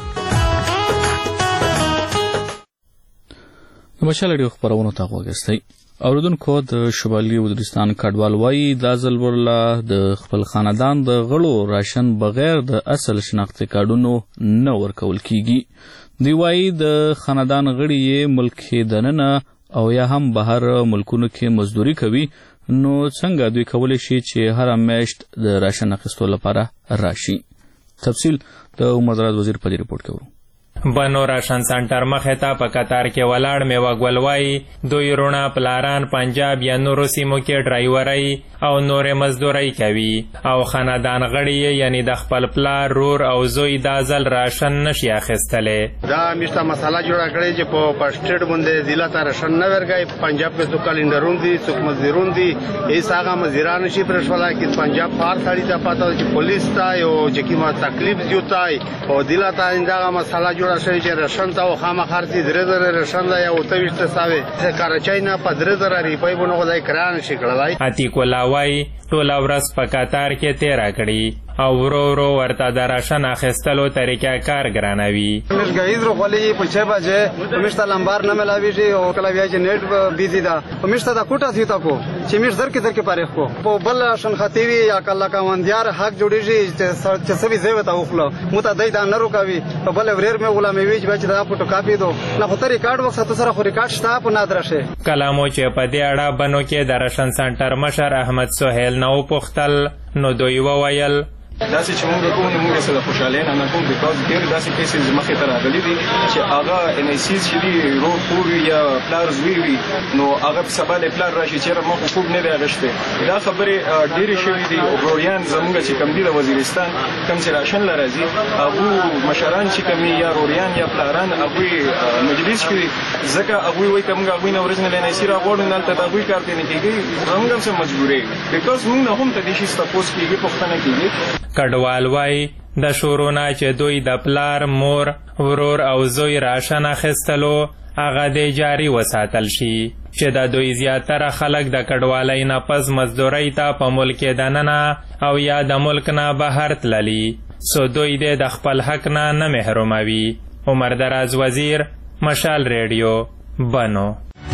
د مشال رادیو خبرونو ته وګورئ. اوریدونکو د شمالي وزیرستان کډوال وایي دا ځل ورله د خپل خاندان د غړو راشن بغیر د اصل شناختي کارډونو نه ورکول کیږي. دوی وایي د خاندان غړي یې ملک کې دننه او یا هم بهر ملکونو کې مزدوري کوي نو څنګه دوی کولی شي چې هر میاشت د راشن اخیستو لپاره راشي. تفصیل د عمر وزیر په دې رپورټ کې ورو. بنو راشن سنټر مخې ته په قطار کې ولاړ میوه ګل وایي دوی رونه پلاران پنجاب یا نورو سیمو کې ډرایورۍ او نورې مزدورۍ کوي او خاندان غړي یعنی د خپل پلار رور او زوی دا ځل راشن نشي اخیستلی. دا میشته مسله جوړه کړې چې په سټیټ باندې ضلع ته راشن نه ورکوي. پنجاب کې څوک کلندرون دي څوک مزدورون دي هیڅ هغه مزدوران نشي پرېښولی چې پنجاب فار سړي ته پته چې پولیس ته یو چې کومه تکلیف زیاتای او ضلع ته دغه مسله جوړه شوی چې راشن ته خامخا 3000 راشن دی او 2300 کراچۍ نه په 3000 روپۍ باندې خدای کران شي کړلای. عتیق الله وایي ټوله ورځ په قطار کې تیره کړي او ورو ورو ورته د راشن اخیستلو طریقه کار ګرانوي. مش گایز رو خلی په 6 بجې مشته لمبار نه ملاویږي او کله بیا چې نیټ بیزی دا مشته دا کوټه سی تا کو چې مش در کې پاره کو په بل راشن خاطری یا کله کاوندیار حق جوړیږي چې سبي زیو تا وخلو مو ته دای دا نه روکاوي په بل وریر مې غلامي ویج بچ دا فوټو کاپی دو نه خو ته ریکارډ وخت سره خو ریکارډ شته په نادرشه. کلامو چې په دې اړه بنو کې د راشن سنټر مشر احمد سهیل نو پختل نو دوی وویل داسې چې موږ کوو نو موږ سره خوشاله نه کوم بیکاز ډېر داسې کیسز مخې ته راغلي دي چې هغه ان ای سیز چې دي رو پوری یا پلار زوی وي نو هغه په سبا له پلار راشي چې ما خوب نه دی اغشته. دا خبره ډېرې شوې دي او روریان زموږ چې کم دي د وزیرستان کم چې راشن لرازي هغه مشران چې کم یا روریان یا پلاران هغه مجلس کې ځکه هغه وایي کوم هغه نه ورځنه نه سیرا غوړ نه ته هغه کار کوي کېږي زموږ هم مجبورې بیکاز موږ نه هم ته دې شي تاسو کېږي پښتنه کېږي. کډوال وایي د شورونه چې دوی د پلار مور ورور او زوی راشن اخیستلو هغه د جاری وساتل شي چې د دوی زیاتره خلک د کډوالۍ نه پس مزدورۍ ته په ملک دننه او یا د ملک نه بهر تللي سو دوی د خپل حق نه محروموي. عمر دراز وزیر مشال ریډیو بنو.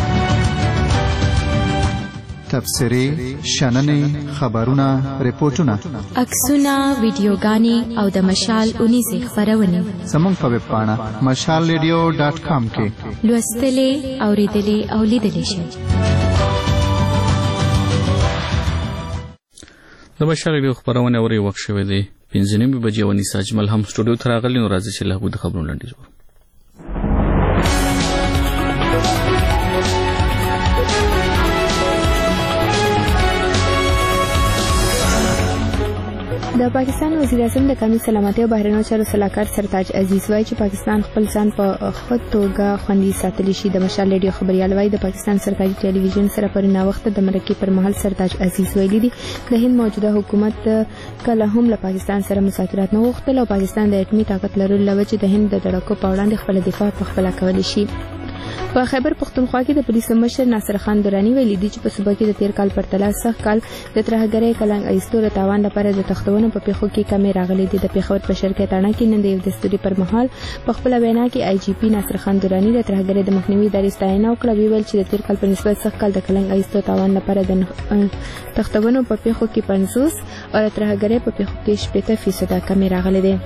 تبصرې شننې خبرونه ریپورتونه عکسونه ویډیوګانې او د مشال 19 خبرونه زموږ په ویب پاڼه mashalradio.com کې لوستلې اوریدلې او لیدلې شئ. د مشال ریډیو خبرونه اوري وخت شوی دی 5:30 بجې ونیسه اجمل هم سټوډیو ته راغلی نو راځي چې له هغوی د خبرونو لنډیز وګورو. د پاکستان وزیر اعظم د قومي سلامتۍ او بهرنیو چارو سلاکار سرتاج عزیز وایي چې پاکستان خپل ځان په ښه توګه خوندي ساتلی شي. د مشال ریډیو خبريال وایي د پاکستان سرکاري ټلویزیون سره پر ناوخته د مرکې پر مهال سرتاج عزیز ویلي دي د هند موجوده حکومت کله هم له پاکستان سره مذاکرات نه غوښتل او پاکستان د اټومي طاقت لرلو له وجې د هند د دړکو په وړاندې خپل دفاع پخپله کولی شي. په خیبر پختونخوا کې د پولیسو مشر ناصر خان درانی ویلي دي چې په صوبه کې د تیر کال پرتله سخت کال د ترهګرۍ کلنګ ایستو د تاوان لپاره د تختونو په پیښو کې کمی راغلي دي. د پېښور په شرکت تاڼه کې نن د یو دستوري پر مهال په خپل وینا کې آی جی پی ناصر خان درانی د ترهګرۍ د مخنیوي ادارې ستاینه وکړه. ویل چې د تیر کال په نسبت سخت کال د کلنګ ایستو تاوان لپاره د تختونو په پیښو کې 50 او د ترهګرۍ په پیښو کې 70% کمی راغلي دي.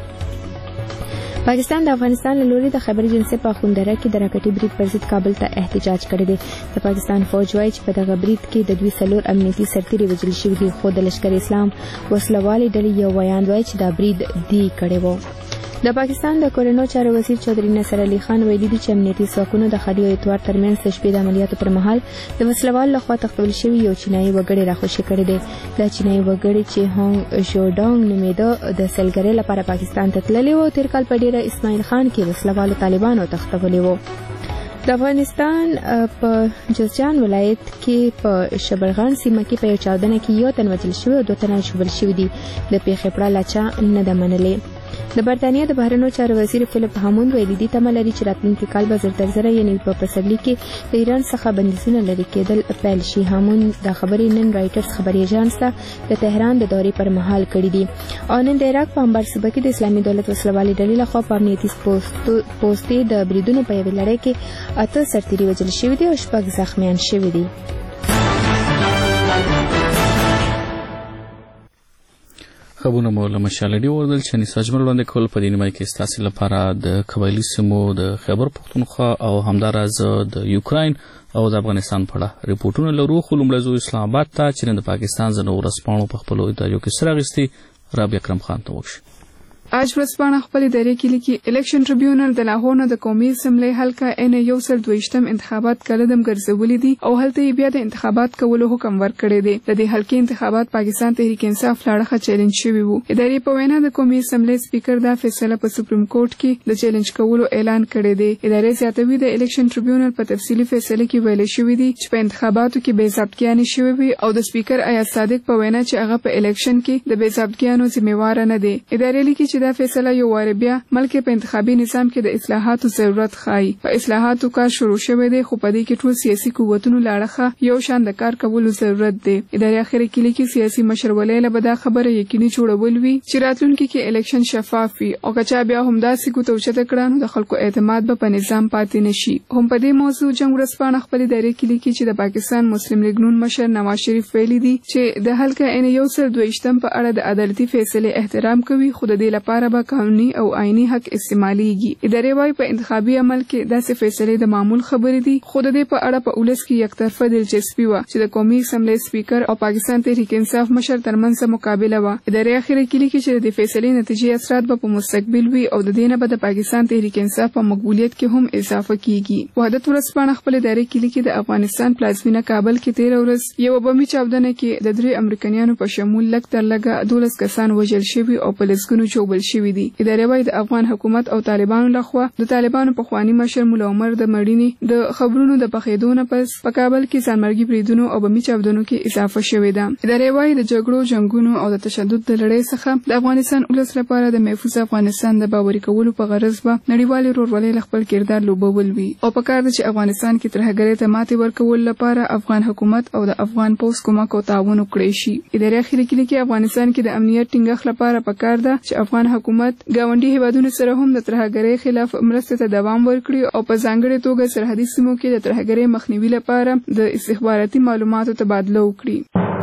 پاکستان د افغانستان له لوري د خیبر جنسي په خوندره کې د راکټي برید پر ضد کابل ته احتجاج کړی دی. د پاکستان فوج وایي چې په دغه برید کې د دوی 4 امنیتي سرتیري وژل شوي دي خو د لشکر اسلام وسلوالې ډلې یو ویاند وایي چې دا برید دی کړی و. د پاکستان د کورونو چارو وزیر چودري نصر علي خان ویلي دي چې امنیتي ځواکونو د خالي او اتوار ترمنځ د شپې د عملیاتو پر مهال د وسلوال لخوا تختول شوي یو چینایي وګړی راخوشي کړی دی. دا چینایي وګړی چې هونګ ژوډونګ نومیده د سیلګرۍ لپاره پاکستان ته تللی و تیر کال په ډیره اسماعیل خان کې وسلوالو طالبانو تختولی و. د افغانستان په جوزجان ولایت کې په شبرغان سیمه کې په یو چاودنه کې یو تن وژل شوی او 2 تنه ژوبل شوي دي. د پیښې پړه لا چا نه ده منلې. د برتانیا د بهرنیو چارو وزیر فلیپ هاموند ویلي دي تمه لري چې راتلونکي کال به زر یعنی په پسرلي کې د ایران څخه بندیزونه لرې کېدل پیل شي. هاموند دا خبرې نن رایټرز خبري ایجانس ته د تهران د دورې پر مهال کړې دي. او نن د عراق په انبار صوبه کې د اسلامي دولت وسلوالې ډلې لخوا په امنیتي پوستې د بریدونو په یوې لړۍ کې 8 سرتیري وژل شوي دي او 6 زخمیان شوي دي. خبرونه مو له مشالډي وردل چې نساجمل وړاندې کول په دې نیمه کې ستاسو لپاره د قبایلی سیمو د خیبر پختونخوا او همداراز د یوکراین او د افغانستان په اړه ریپورتونه لرو. خو لومړی ځو اسلام آباد ته چې د پاکستان ځینو ورځپاڼو په خپلو ادارو کې سره اخیستي رابعه اکرم خان ته وکړي. آج ورځپاڼه خپل ادارې کې لیکي الیکشن ټریبیونل د لاهور نه د قومي اسمبلی حلقه N122 انتخابات کلدم ګرځولې دي او هلته بیا د انتخابات کولو حکم ورکړی دی. د دې حلقې انتخابات پاکستان تحریک انصاف لاړه چیلنج شوی وو. ادارې په وینا د قومي اسمبلی سپیکر دا فیصله په سپریم کورټ کې د چیلنج کولو اعلان کړی دی. ادارې زیاتوي د الیکشن ټریبیونل په تفصیلی فیصله کې ویل شوی دی چې په انتخاباتو کې بې ضابطګیانې شوی وي او د سپیکر ایاز صادق په وینا چې هغه په الیکشن کې د بې ضابطګیانو ذمہوار نه دی. ادارې لیکي چې دا فیصله یو واره بیا ملک په انتخابي نظام کې د اصلاحاتو ضرورت ښایي. په اصلاحاتو کار شروع شوی دی خو په دې کې ټول سیاسي قوتونو لاړه یو شان د کار کولو ضرورت دی. ادارې اخر کې لیکي سیاسي مشرولۍ له به دا خبره یقیني جوړول وي چې راتلونکي کې الیکشن شفاف وي او کچا بیا هم داسې ګوتو چته کړه نو د خلکو اعتماد به په نظام پاتې نشي. هم په دې موضوع جنگ ورځپاڼه خپل ادارې کې لیکي چې د پاکستان مسلم لیگ نون مشر نواز شریف ویلي دي چې د حلقه N122 په اړه د عدالتي فیصله احترام کوي خو د دې لپاره به قانوني او آئینی حق استعماليږي. ادارې وايي په انتخابي عمل کې داسې فیصلې د معمول خبرې دي خو د دې په اړه په اولس کې یک طرفه دلچسپي و چې د قومي اسمبلی سپیکر او پاکستان تحریک انصاف مشر ترمنځ مقابله و. ادارې اخر کې لیکي چې د فیصلې نتیجې اثرات به په مستقبل وي او د دې نه به د پاکستان تحریک انصاف په مقبولیت کې هم اضافه کیږي. وحدت ورځپاڼه خپل ادارې کې لیکي د افغانستان پلازمینه کابل کې 13 ورځ یو بمي چاودنه کې د 3 امریکایانو په شمول لږ تر لږه 12 کسان وژل شوي او په لسګونو ژوبل شوي دي. ادارې وايي د افغان حکومت او طالبانو لخوا د طالبانو پخوانی مشر مولا عمر د مړینې د خبرونو د پخېدو نه پس په کابل کې ځانمرګي بریدونو او بمي چاودنو کې اضافه شوې ده. ادارې وايي د جګړو جنگونو او د تشدد د لړۍ څخه د افغانستان ولس لپاره د محفوظ افغانستان د باوري کولو په غرض به نړیوال ورورولۍ خپل کردار لوبول وي او په کار ده چې افغانستان کې ترهګرۍ ته ماتې ورکول لپاره افغان حکومت او د افغان پولیس کومک او تعاون وکړي شي. ادارې اخر کې لیکي افغانستان کې د امنیت ټینګښت لپاره په کار ده چې افغان حکومت ګاونډي هیوادونو سره هم د ترهګرۍ خلاف مرسته ته دوام ورکړي او په ځانګړې توګه سرحدي سیمو کې د ترهګرۍ مخنیوي لپاره د استخباراتي معلوماتو تبادله وکړي.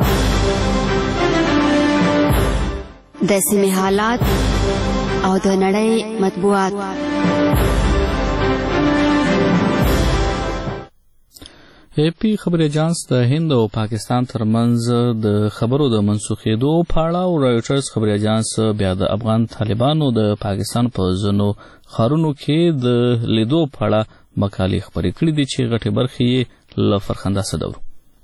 د سیمې حالات او د نړۍ مطبوعات. AP خبري اجانس د هند او پاکستان ترمنځ د خبرو د منسوخېدو په اړه او رایټرز خبري اجانس بیا د افغان طالبانو د پاکستان په ځینو ښارونو کې د لیدو په اړه مقالې خپرې کړې دي چې غټې برخې یې له فرخنده صدورو.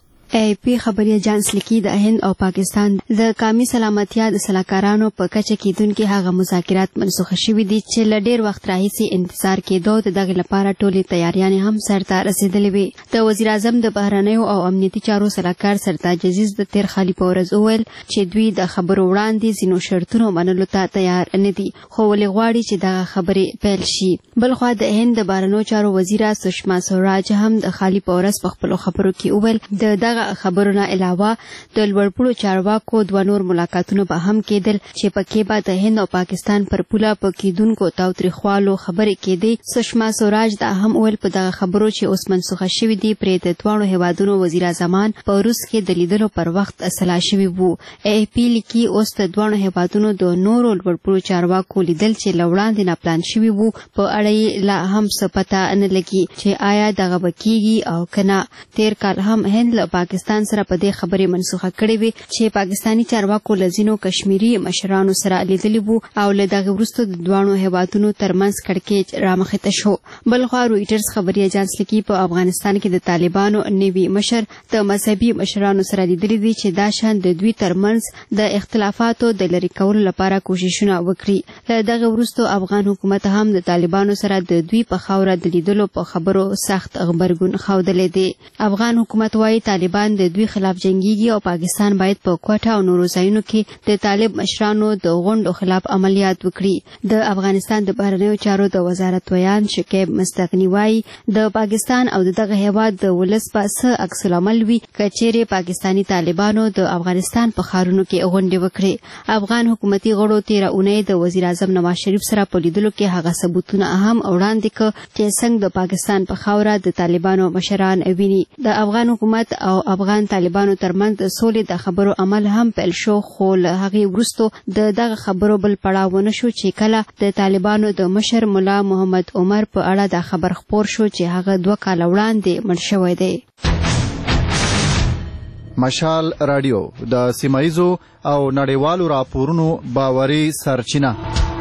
AP خبري اجانس لیکي د هند او پاکستان د قومي سلامتیا د سلاکارانو په کچه کېدونکې هغه مذاکرات منسوخ شوي دي چې له ډېر وخت راهیسې انتظار کېدو د دغې لپاره ټولې تیاریانې هم سرته رسېدلې وې. د وزیر اعظم د بهرنیو او امنیتي چارو سلاکار سرتاج عزیز د تېر خالي په ورځ وویل چې دوی د خبرو وړاندې ځینو شرطونو منلو ته تیار نه دي، خو ولې غواړي چې دغه خبرې پیل شي. بلخوا د هند د بهرنیو چارو وزیره سشما سوراج هم د خالي په ورځ په خپلو خبرو کې وویل د دغه خبرونه علاوه د لوړپوړو چارواکو دوه نور ملاقاتونه به هم کېدل چې پکې به د هند او پاکستان پر پوله په کېدونکو تاوتریخوالو خبرې کېدې. سشما سوراج دا هم ویل په دغه خبرو چې اوس منسوخه شوي دي پرې د دواړو هیوادونو وزیر اعظمان په روس کې د لیدلو پر وخت اصلاح شوي وو. AP لیکي اوس د دواړو هیوادونو د نورو لوړپوړو چارواکو لیدل چې له وړاندې نه پلان شوي وو په اړه یې لا هم څه پته نه لګي چې آیا دغه به کېږي او که نه. تېر کال هم هند له پاکستان سره په دې خبرې منسوخه کړې وې چې پاکستاني چارواکو له ځینو کشمیري مشرانو سره لیدلي وو او له دغې وروسته د دواړو هیوادونو ترمنځ کړکېچ رامخته شو. بلخوا رویټرز خبري اجانس لیکي په افغانستان کې د طالبانو نوي مشر د مذهبي مشرانو سره لیدلي دي چې دا شان د دوی ترمنځ د اختلافاتو د لرې کولو لپاره کوششونه وکړي. له دغې وروسته افغان حکومت هم د طالبانو سره د دوی په خاوره د لیدلو په خبرو سخت غبرګون ښودلی دی. افغان حکومت وایي طالبان د دوی خلاف جنگيږي او پاکستان باید په کوټه او نورو ځایونو کې د طالب مشرانو د غونډو خلاف عملیات وکړي. د افغانستان د بهرنیو چارو د وزارت ویان شکیب مستغني وایي د پاکستان او دغه هیواد د ولس په څه عکس العمل وي که چیرې پاکستاني طالبانو د افغانستان په ښارونو کې غونډې وکړي. افغان حکومتي غړو تېره اونۍ د وزیر اعظم نواز شریف سره په لیدلو کې هغه ثبوتونه هم وړاندې کړ چې څنګه د پاکستان په خاوره د طالبانو مشران ویني. د افغان حکومت او افغان طالبانو ترمنځ د سولې د خبرو عمل هم پیل شو، خو له هغې وروسته د دغه خبرو بل پړاو ونه شو چې کله د طالبانو د مشر ملا محمد عمر په اړه دا خبر خپور شو چې هغه 2 کاله وړاندې مړ شوی دی. مشال رادیو د سیمایزو او نړیوالو راپورونو باوري سرچینه.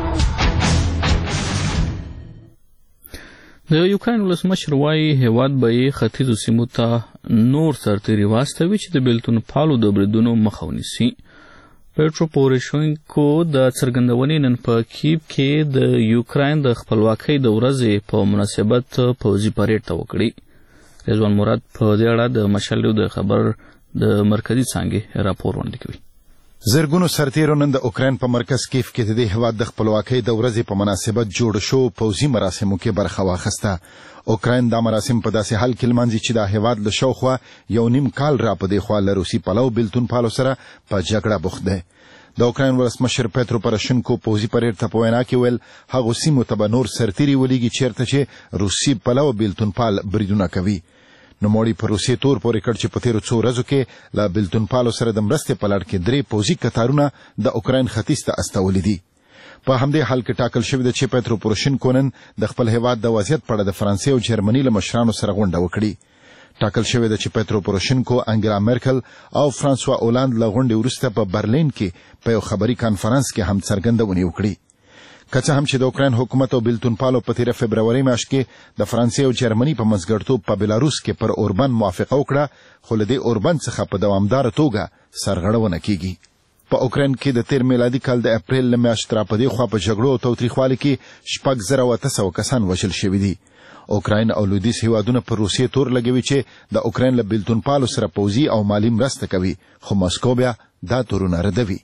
د یوکرین ولسمشر وایي هیواد به یې ختیځو سیمو ته نور سرتیري واستوي چې د بیلتون پالو د بریدونو مخه ونیسي. پیټرو پوروشینکو د څرګندونې نن په کیف کې د یوکرین د خپلواکۍ د ورځې په مناسبت پوځي پریډ ته وکړي. رضوان مراد په دې اړه د مشال د خبر د مرکزي څانګې راپور وړاندې کوي. زرګونو سرتیرو نن د اوکراین په مرکز کیف کې د دې هیواد د خپلواکۍ د ورځې په مناسبت جوړ شو پوځي مراسمو کې برخه واخیسته. اوکراین دا مراسم په داسې حال کې لمانځي چې دا هیواد له شاوخوا 1.5 کال را په دې خوا له روسي پلو بیلتون پالو سره په جګړه بوخت دی. د اوکراین ولسمشر پیټرو پوروشینکو پوځي پریډ ته په وینا کې ویل هغو سیمو ته به نور سرتیري ولېږي چیرته چې روسي پلو بیلتون پال بریدونه کوي. نوموړي په روسیې تور پورې کړ چې په تېرو څو ورځو کې له بیلتون پالو سره د مرستې په لړ کې 3 پوځي کتارونه د اوکراین ختیځ ته استولي دي. په همدې حال کې ټاکل شوې ده چې پیټرو پوروشینکو نن د خپل هیواد د وضعیت په اړه د فرانسې او جرمني له مشرانو سره غونډه وکړي. ټاکل شوې ده چې پیټرو پوروشینکو انګلا مرکل او فرانسوا اولاند له غونډې وروسته په برلین کې په یو خبري کانفرنس کې هم څرګندونې وکړي. که څه هم چې د اوکراین حکومت او بیلتون پالو په تیره فبروري میاشت کې د فرانسې او جرمني په منځګړیتوب په بلاروس کې پر اوربان موافقه وکړه، خو له دې اوربان څخه په دوامداره توګه سرغړونه کیږي. په اوکراین کې د تیر میلادي کال د اپریل له میاشتې را په دې خوا په جګړو او تاوتریخوالي کې 6,800 کسان وژل شوي دي. اوکراین او لویدیځ هیوادونه پر روسیې تور لګوي چې د اوکراین له بیلتون پالو سره پوځي او مالي مرسته کوي، خو مسکو بیا دا تورونه ردوي.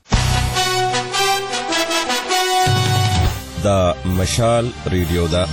دا مشال ریډیو ده.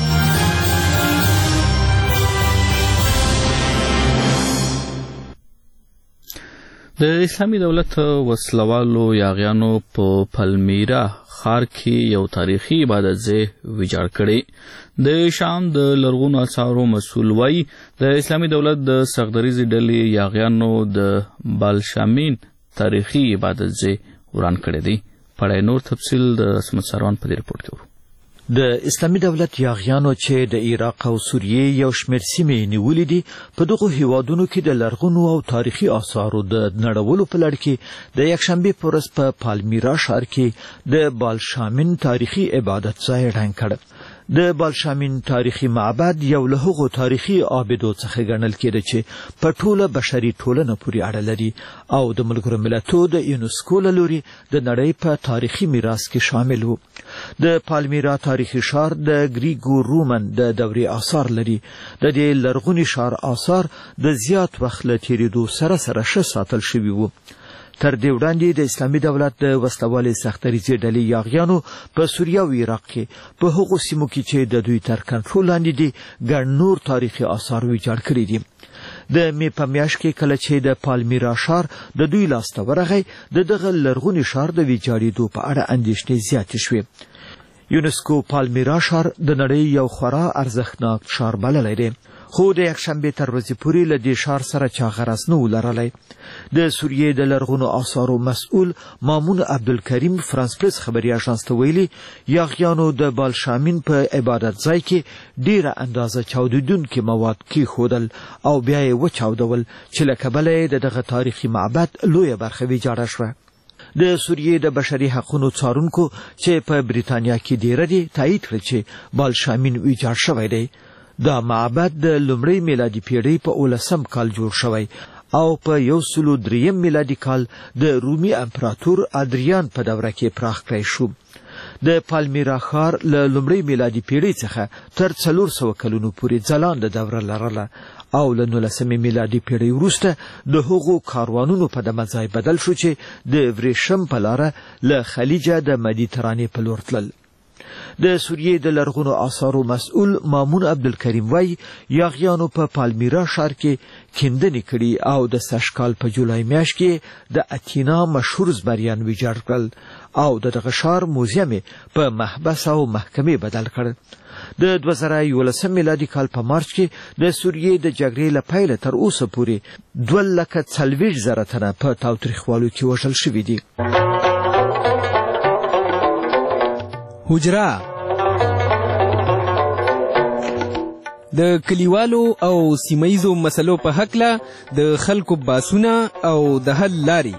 د اسلامي دولت وسلوالو یاغیانو په پلمیرا ښار کې یو تاریخي عبادت ځای ویجاړ کړی. د شام د لرغونو اثارو مسؤل وایي د اسلامي دولت د سغدریزې ډلې یاغیانو د بالشامین تاریخي عبادت ځای وران کړی دی. پړای نور تفصیل د اسمت سروان په دې رپورټ کې ورو. د اسلامي دولت یاغیانو چې د عراق او سوریې یو شمېر سیمې نیولې دي په دغو هیوادونو کې د لرغونو او تاریخي آثارو د نړولو په لړ کې د یکشنبې په ورځ په پالمیرا ښار کې د بالشامین تاریخي عبادت ځای ړنګ کړ. د بالشامین تاریخي معبد یو له هغو تاریخي عابدو څخه ګڼل کېده چې په ټوله بشري ټولنه پورې اړه لري او د ملګرو ملتونو د یونسکو له لوري د نړۍ په تاریخي میراث کې شامل و. د پالمیرا تاریخي ښار د ګریګو رومن د دورې آثار لري. د دې لرغوني ښار آثار د زیات وخت له تېرېدو سره ښه ساتل شوي وو. تر دې وړاندې د اسلامي دولت د وسلوالې سختدریځې ډلې یاغیانو په سوریه او عراق کې په هغو سیمو کې چې د دوی تر کنټرول لاندې دي ګڼ نور تاریخي آثار ویجاړ کړي دي. د مې په میاشت کې کله چې د پالمیرا ښار د دوی لاسته ورغی د دغه لرغوني ښار د ویجاړېدو په اړه اندېښنې زیاتې شوې. یونسکو پالمیرا ښار د نړۍ یو خورا ارزښتناک ښار بللی دی خو د یکشنبې تر ورځې پورې له دې ښار سره چا غرض نه و لرلی. د سوریې د لرغونو آثارو مسؤل مامون عبدالکریم فرانس پریس خبري اژانس ته ویلي یاغیانو د بالشامین په عبادت ځای کې ډیره اندازه چاودیدونکي مواد کیښودل او بیا یې وچاودول چې له کبله یې د دغه تاریخي معبد لویه برخه ویجاړه شوه. د سوریې د بشري حقونو څارونکو چې په بریتانیا کې ډیره دي تایید کړ چې بالشامین ویجاړ شوی دی. دا معبد د لومړۍ میلادي پیړۍ په 19 کال جوړ شوی او په 103 میلادي کال د رومي امپراتور ادریان په دوره کې پراخ کړی شو. د پالمیرا ښار له لومړۍ میلادي پیړۍ څخه تر 400 کلونو پورې ځلانده دوره لرله او له 19 میلادي پیړۍ وروسته د هغو کاروانونو په دمه ځای بدل شو چې د ورېشم په لاره له خلیجه د مدیترانې په لور تلل. د سوریې د لرغونو آثارو مسؤل مامون عبدالکریم وایي یاغیانو په پالمیرا ښار کې کیندنې کړي او د سږکال په جولای میاشت کې د اتینا مشهور زمریان ویجاړ کړل او د دغه ښار موزیم په محبس او محکمې بدل کړ. د 2011 میلادي کال په مارچ کې د سوریې د جګړې له پیله تر اوسه پورې 240,000 تنه په تاوتریخوالو کې وژل شوي دي. حجره د کلیوالو او سیمایزو مسلو په هکله د خلکو باسونه او د حل لارې.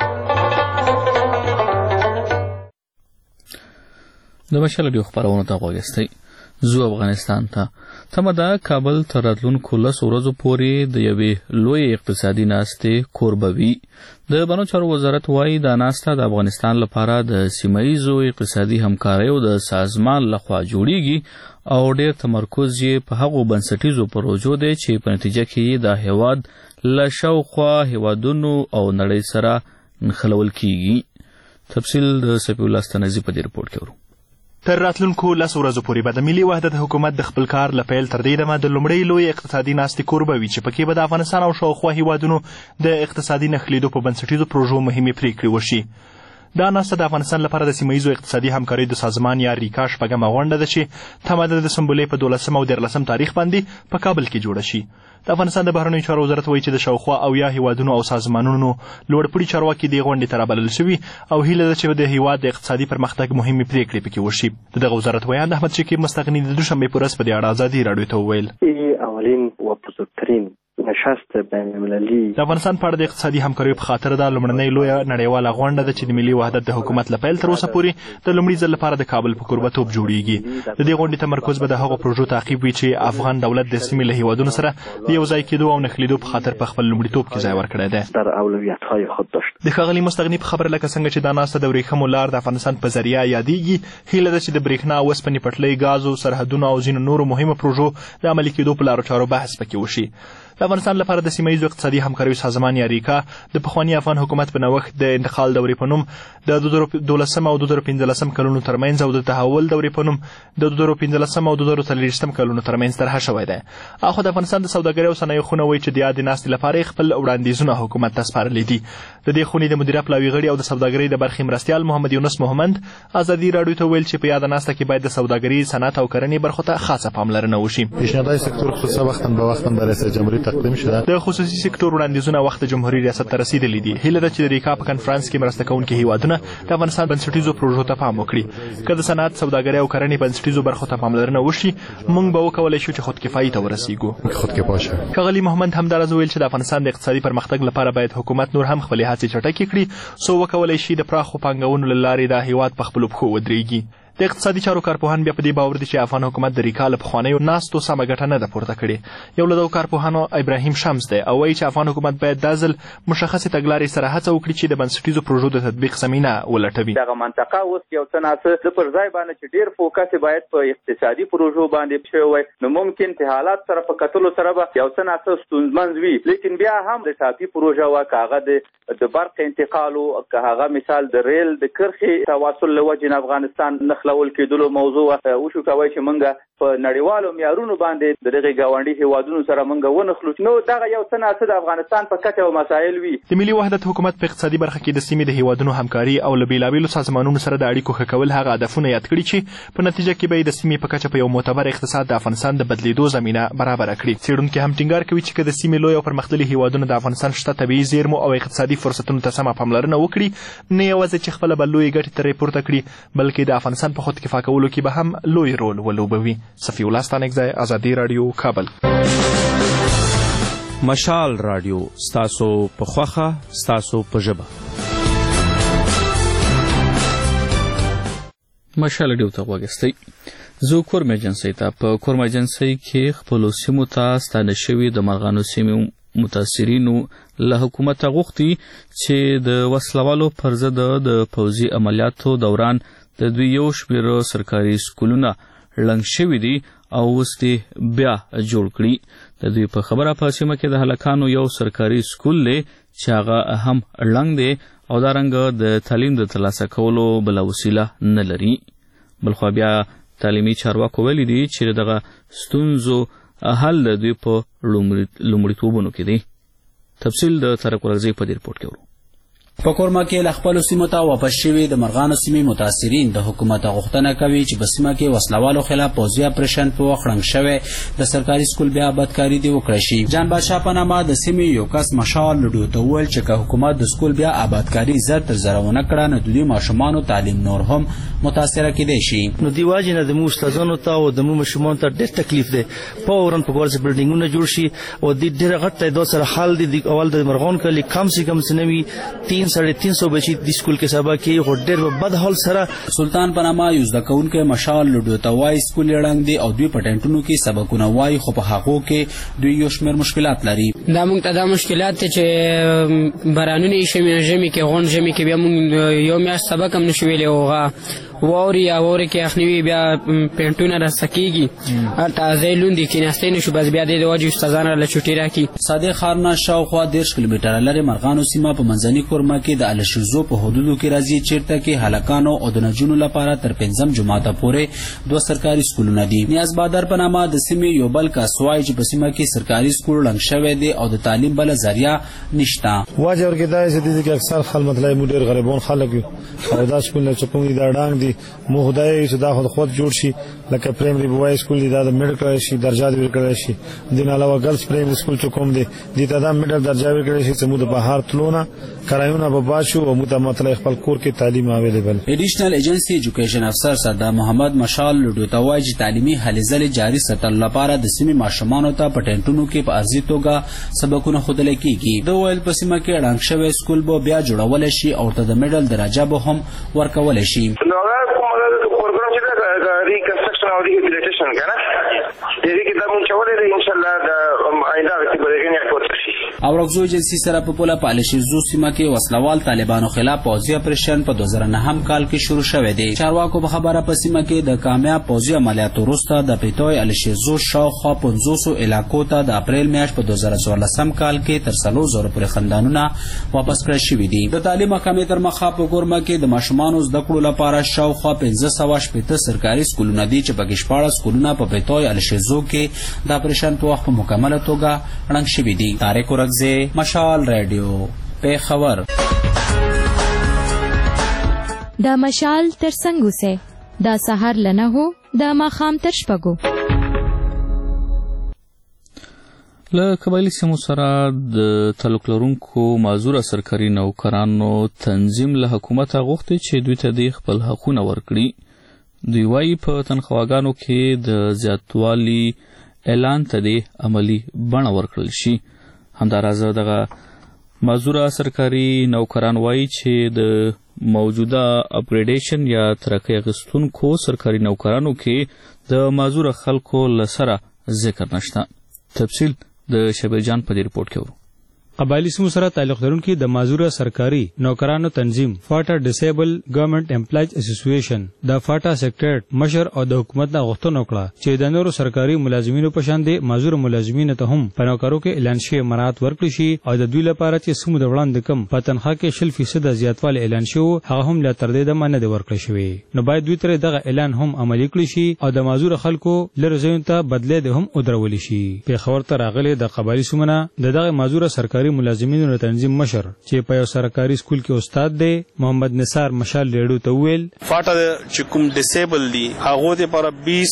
د مشال ډیو خبرونه ته غوږ زو افغانستان ته تمه ده کابل تر راتلونکو 10 ورځو پورې د یوې لوی اقتصادي ناستې کوربوي. د بانو چارو وزارت وایي دا ناسته د افغانستان لپاره د سیمایزو اقتصادي همکاریو د سازمان لخوا جوړیږي او ډېر تمرکز یې په هغو بنسټیزو پروژو دی چې په نتیجه کې د هیواد له شاوخوا هیوادونو او نړۍ سره نښلول کیږي. تفصیل د سپي الله ستنزي په دې رپورټ کې ورو. تر راتلونکو 10 ورځو پورې به د ملي وحدت حکومت د خپل کار له پیل تر دې دمه د لومړۍ لوی اقتصادي ناستې کوربه وي چې پکې به د افغانستان او شاوخوا هیوادونو د اقتصادي نښلېدو په بنسټیزو پروژو مهمې پریکړې وشي. دا ناسته د افغانستان لپاره د سیمهییزو اقتصادي همکاریو د سازمان یا ریکا شپږمه غونډه ده چې تمه ده د سنبلې په 12 او 13 تاریخ باندې په کابل کې جوړه شي. د افغانستان د بهرنیو چارو وزارت وایي چې د شاوخوا او یا هیوادونو او سازمانونو لوړپوړي چارواکي دې غونډې ته رابلل شوي او هیله ده چې د هیواد د اقتصادي پرمختګ مهمې پریکړې پکې وشي. د دغه وزارت ویاند احمد شکیب مستغني د دوشنبې په ورځ په دې اړه ازادي راډیو ته وویل اولین و بزرگترین نشست بین المللي د افغانستان په اړه د اقتصادي همکاریو په خاطر دا لومړنۍ لویه نړیواله غونډه ده چې د ملي وحدت د حکومت له پیل تر اوسه پورې د لومړي ځل لپاره د کابل په کوربهتوب جوړیږي. د دې غونډې تمرکز به د هغو پروژو تعقیب وي چې افغان دولت د سیمې له هیوادونو سره د یو ځای کېدو او نښلېدو په خاطر په خپل لومړیتوب کې ځای ورکړی دی. در اولویت‌های خود داشت. د ښاغلي مستغني په خبره لکه څنګه چې دا ناسته د ورېښمو لار د افغانستان په ذریعه یادېږي هیله ده چې د برېښنا اوسپنې پټلۍ ګازو سرحدونو او ځینو نورو مهمو پروژو د عملي کېدو په لارو چارو بحث پکې وشي. د افغانستان لپاره د سیمهییزو اقتصادي همکاریو سازمان یا ریکا د پخواني افغان حکومت په نوښت د انتقال دورې په نوم د 2012 او 2015 کلونو ترمنځ او د تحول دورې په نوم د 2015 او 2023 کلونو ترمنځ طرحه شوی دی. اخو د افغانستان د سوداګرۍ او صنایعو خونه وایي چې د یادې ناستې لپاره خپل وړاندیزونه حکومت ته سپارلي دي. د دې خونې د مدیره پلاوي غړي او د سوداګرۍ د برخې مرستیال محمد یونس محمد ازادي راډیو ته ویل چې په یاده ناسته کې باید د سوداګرۍ صنعت او کرنې برخو ته خاصه پاملرنه وشي. پیشنهادهای سکتور خصوصا وقتاً به وقتاً به رئیس جمهوری تقدیم شده. د خصوصي سکتور وړاندیزونه وخت جمهوریت ریاست ته رسیدلي دي. هیله ده چې د ریکا په کنفرانس کې مرسته کوونکي هیوادونه د افغانستان بنسټیزو پروژو ته پام وکړي. که د صنعت، سوداګرۍ او کرنې بنسټیزو برخو ته پاملرنه وشي، موږ به وکولای شو چې خودکفایي ته ورسیږو. خودکفاشه. ښاغلي محمد همدارز ویل چې د افغانستان د اقتصادي پرمختګ لپاره باید حکومت نور هم خپلې هڅې چټکې کړي، څو وکولای شي د پراخو پانګونو له لارې د هیواد په خپلو پښو ودرېږي. د اقتصادي چارو کارپوهان بیا په دې باور دي چې افغان حکومت د ریکا له پخوانیو ناستو سمه ګټه نه ده پورته کړې. یو له دغو کارپوهانو ابراهیم شمس دی او وایي چې افغان حکومت باید دا ځل مشخصې تګلارې سره هڅه وکړي چې د بنسټیزو پروژو د تطبیق زمینه ولټوي. دغه منطقه اوس یو څه ناڅه د پر ځای باندې چې ډېر فوکس باید په اقتصادي پروژو باندې شوی وای، نو ممکن چې حالات سره په کتلو سره به یو څه ناڅه ستونزمن وي، لیکن بیا هم د ټاپي پروژه وا کاغه د برق انتقالو که هغه مثال د ریل د کرښې تواصل له وجې افغانستان نښلول کېدلو موضوع وشو کوي چې موږ په نړیوالو معیارونو باندې د دغه ګاونډي هیوادونو سره موږ ونښلو. نو دغه یو څه ناڅه د افغانستان په کچه او مسایل وي. د ملي وحدت حکومت په اقتصادي برخه کې د سیمې د هیوادونو همکاري او له بېلابېلو سازمانونو سره د اړیکو ښه کول هغه هدفونه یاد کړي چې په نتیجه کې به د سیمې په کچه په یو معتبر اقتصاد د افغانستان د بدلیدو زمینه برابره کړي. څېړونکي هم ټینګار کوي چې که د سیمې لوی او پرمختللي هیوادونه د افغانستان شته طبیعي زیرمو او اقتصادي فرصتونو ته سمه پاملرنه وکړي، نه یوازې چې خپله به لویې ګټې ترې پورته کړي، بلکې د افغانستان په خودکفا کولو کې به هم لوی رول ولوبوي. صفي الله ستانکزی، ازادي راډیو، کابل. مشال راډیو، ستاسو په خوښه، ستاسو په ژبه. مشال راډیو ته غوږ. زه کورم ایجنسی ته په کورم ایجنسی کې خپلو سیمو ته ستانه شوي د مرغانو سیمې متاثرینو له حکومت غوښتي چې د وسلوالو پر ضد د پوځي عملیاتو دوران د دوی یو شمېر سرکاري سکولونه ړنګ شوي دي او اوس دې بیا جوړ کړي. د دوی په خبره په سیمه کې د هلکانو یو سرکاري سکول دی چې هغه هم ړنګ دی او دارنګه د تعلیم د ترلاسه کولو بله وسیله نه لري. بلخوا بیا تعلیمي چارواکو ویلي دي چې دغه ستونزو حل د دوی په لومړیتوبونو کې دی. تفصیل د طارق ورغزي په دې رپورټ کې ورو. په کورما کې له خپلو سیمو ته واپس شوي د مرغانو سیمې متاثرین د حکومت غوښتنه کوي چې په سیمه کې وسلوالو خلاف پوځي اپریشن په وخت ړنګ شوی د سرکاري سکول بیا آبادکاري دې وکړی شي. جان بادشاه په نامه د سیمې یو کس مشال لډو ته وویل چې که حکومت د سکول بیا آبادکاري زر تر زره ونه کړه نو د دوی ماشومانو تعلیم نور هم متاثره کېدی شي. نو دی واجب نه د مو استادانو ته او د مو ماشومانو ته ډېر تکلیف دی. فورن په ورځ بلډینګونه جوړ شي او د ډېر غټ تعداد سره حال دی. اول د مرغان کلی کم سے کم سنوي 3-350 بچي د سکول کې سبا کې غوډر په بد حال سره. سلطان پنامه یوز د کونکو مشال لډو ته وای سکول ړنګ دی او دوی پټنټونو کې سبقونه وای خو په هغه کې دوی یو شمېر مشکلات لري. دا موږ ته دا مشکلات چې بارانونه شمي کې غون ژمي کې بیا موږ یو میاشت سبق هم نشو ویلې اوغه ووري کې اخنوي بیا پینټونه راستکیږي تازه لوندې کې نستې نشو بس بیا د واجب استادان له چټي راکی. صادق خارنا شاوخوا 10 کیلومتره لري مرغانو سیمه په منځني کورما کې د الشزو په حدودو کې راځي چیرته کې هلکانو او د نجونو لپاره تر 5م جماعته پورې 2 سرکاري سکولونه دي. نیاز بادر په نامه د سیمې یو بل کاسوای چې په سیمه کې سرکاري سکول ړنګ شوی دی او د تعلیم بل ذریعہ نشته. واجب ورګه دای چې د اکثر خلک مطلب مو ډیر غریبون خلک او دا سکول نه چپون دي دا ډنګ دي مو خدای چې دا خود جوړ شي لکه پرایمري بوای سکول دی دا د میډیکل شي درجه دی ورکړی شي. دین علاوه ګرلز پرایمري سکول چې کوم دی د تا د میډل درجه ورکړی شي چې مو د بهر تلونه کرایونه به باشو او مو ته مطلب خپل کور کې تعلیم اویلیبل. ایډیشنل ایجنسی ایجوکیشن افسر سردار محمد مشال لډو ته وایي چې تعلیمي هلې ځلې جاري ساتل لپاره د سیمې ماشومانو ته پټنټونو کې په ارزي توګه سبقونه ښودل کېږي. د ویل په سیمه کې ړنګ شوی سکول به بیا جوړول شي او ته د میډل درجه به هم ورکول شي. ریکنسټرکشن او ریهابیلیټیشن کنه دې کې دا مونږ چولې دي ان شاء الله د آینده کې به غنیا کوته شي. او رغزو ایجنسی سره په پوله پالیشزو سیمه کې وسلوال طالبانو خلاف پوځي اپریشن په 2009 کال کې شروع شوه دی. چارواکو په خبره په سیمه کې د کامیاب پوځي عملیاتو وروسته د پیټوي الشزو شاوخوا 500 علاقو ته د اپریل میاشت په 2014 کال کې تر 300 پورې خندانونه واپس کړل شوي دي. د تعلیم محکمې تر مخه په ګورما کې د ماشومانو زده کړو لپاره شاوخوا 1580 سرکاري سکولونه دي چې پکې 14 سکولونه په پیټوي الشزو کې د اپریشن په وخت په مکمله توګه ړنګ شوي دي. طارق ورغزي، مشال رادیو، پیښور. دا مشال تر څنګه سه دا سحر لنه هو دا ماخام تر شپږو. له قبایلي سیمو سره د تعلق لرونکو معذوره سرکاري نوکرانو تنظیم له حکومته غوښتي چې دوی ته د خپل حقونه ورکړي. دوی وایي په تنخواګانو کې د زیاتوالي اعلان ته د عملی بڼه ورکړل شي. همداراز دغه معذوره سرکاري نوکران وایي چې د موجوده اپګریډیشن یا ترقی اخیستونکو سرکاري نوکرانو کې د معذوره خلکو له سره ذکر نشته. تفصیل د شبیر جان په دې رپورټ کې ورو. قبایلی سیمو سره تعلق لرونکي د معذوره سرکاري نوکرانو تنظیم فاټا ډیسیبل ګورنمنت امپلایز اسوسییشن د فاټا سیکریټریټ مشر او د حکومت نه غوښتنه وکړه چې د نورو سرکاري ملازمینو په شان د معذوره ملازمینو ته هم په نوکرو کې اعلان شوی مراعات ورکړي شي او د دوی لپاره چې سمو د وړاندې کم په تنخواه کې 0% زیاتوالی اعلان شوی هغه هم لا تر دې دمه نه دی ورکړل شوی. نو باید دوی تر دغه اعلان هم عملي کړي شي او د معذوره خلکو لره ځایونو ته بدلې د هم ودرول شي. پیښور ته راغلي د قبایلی سیمونه دغه معذوره سرکاري ملازمینو تنظیم مشر چې په یو سرکاري سکول کې استاد دی محمد نثار مشال لیډو ته ویل فاټا چې کوم ډیسیبل دي هغه لپاره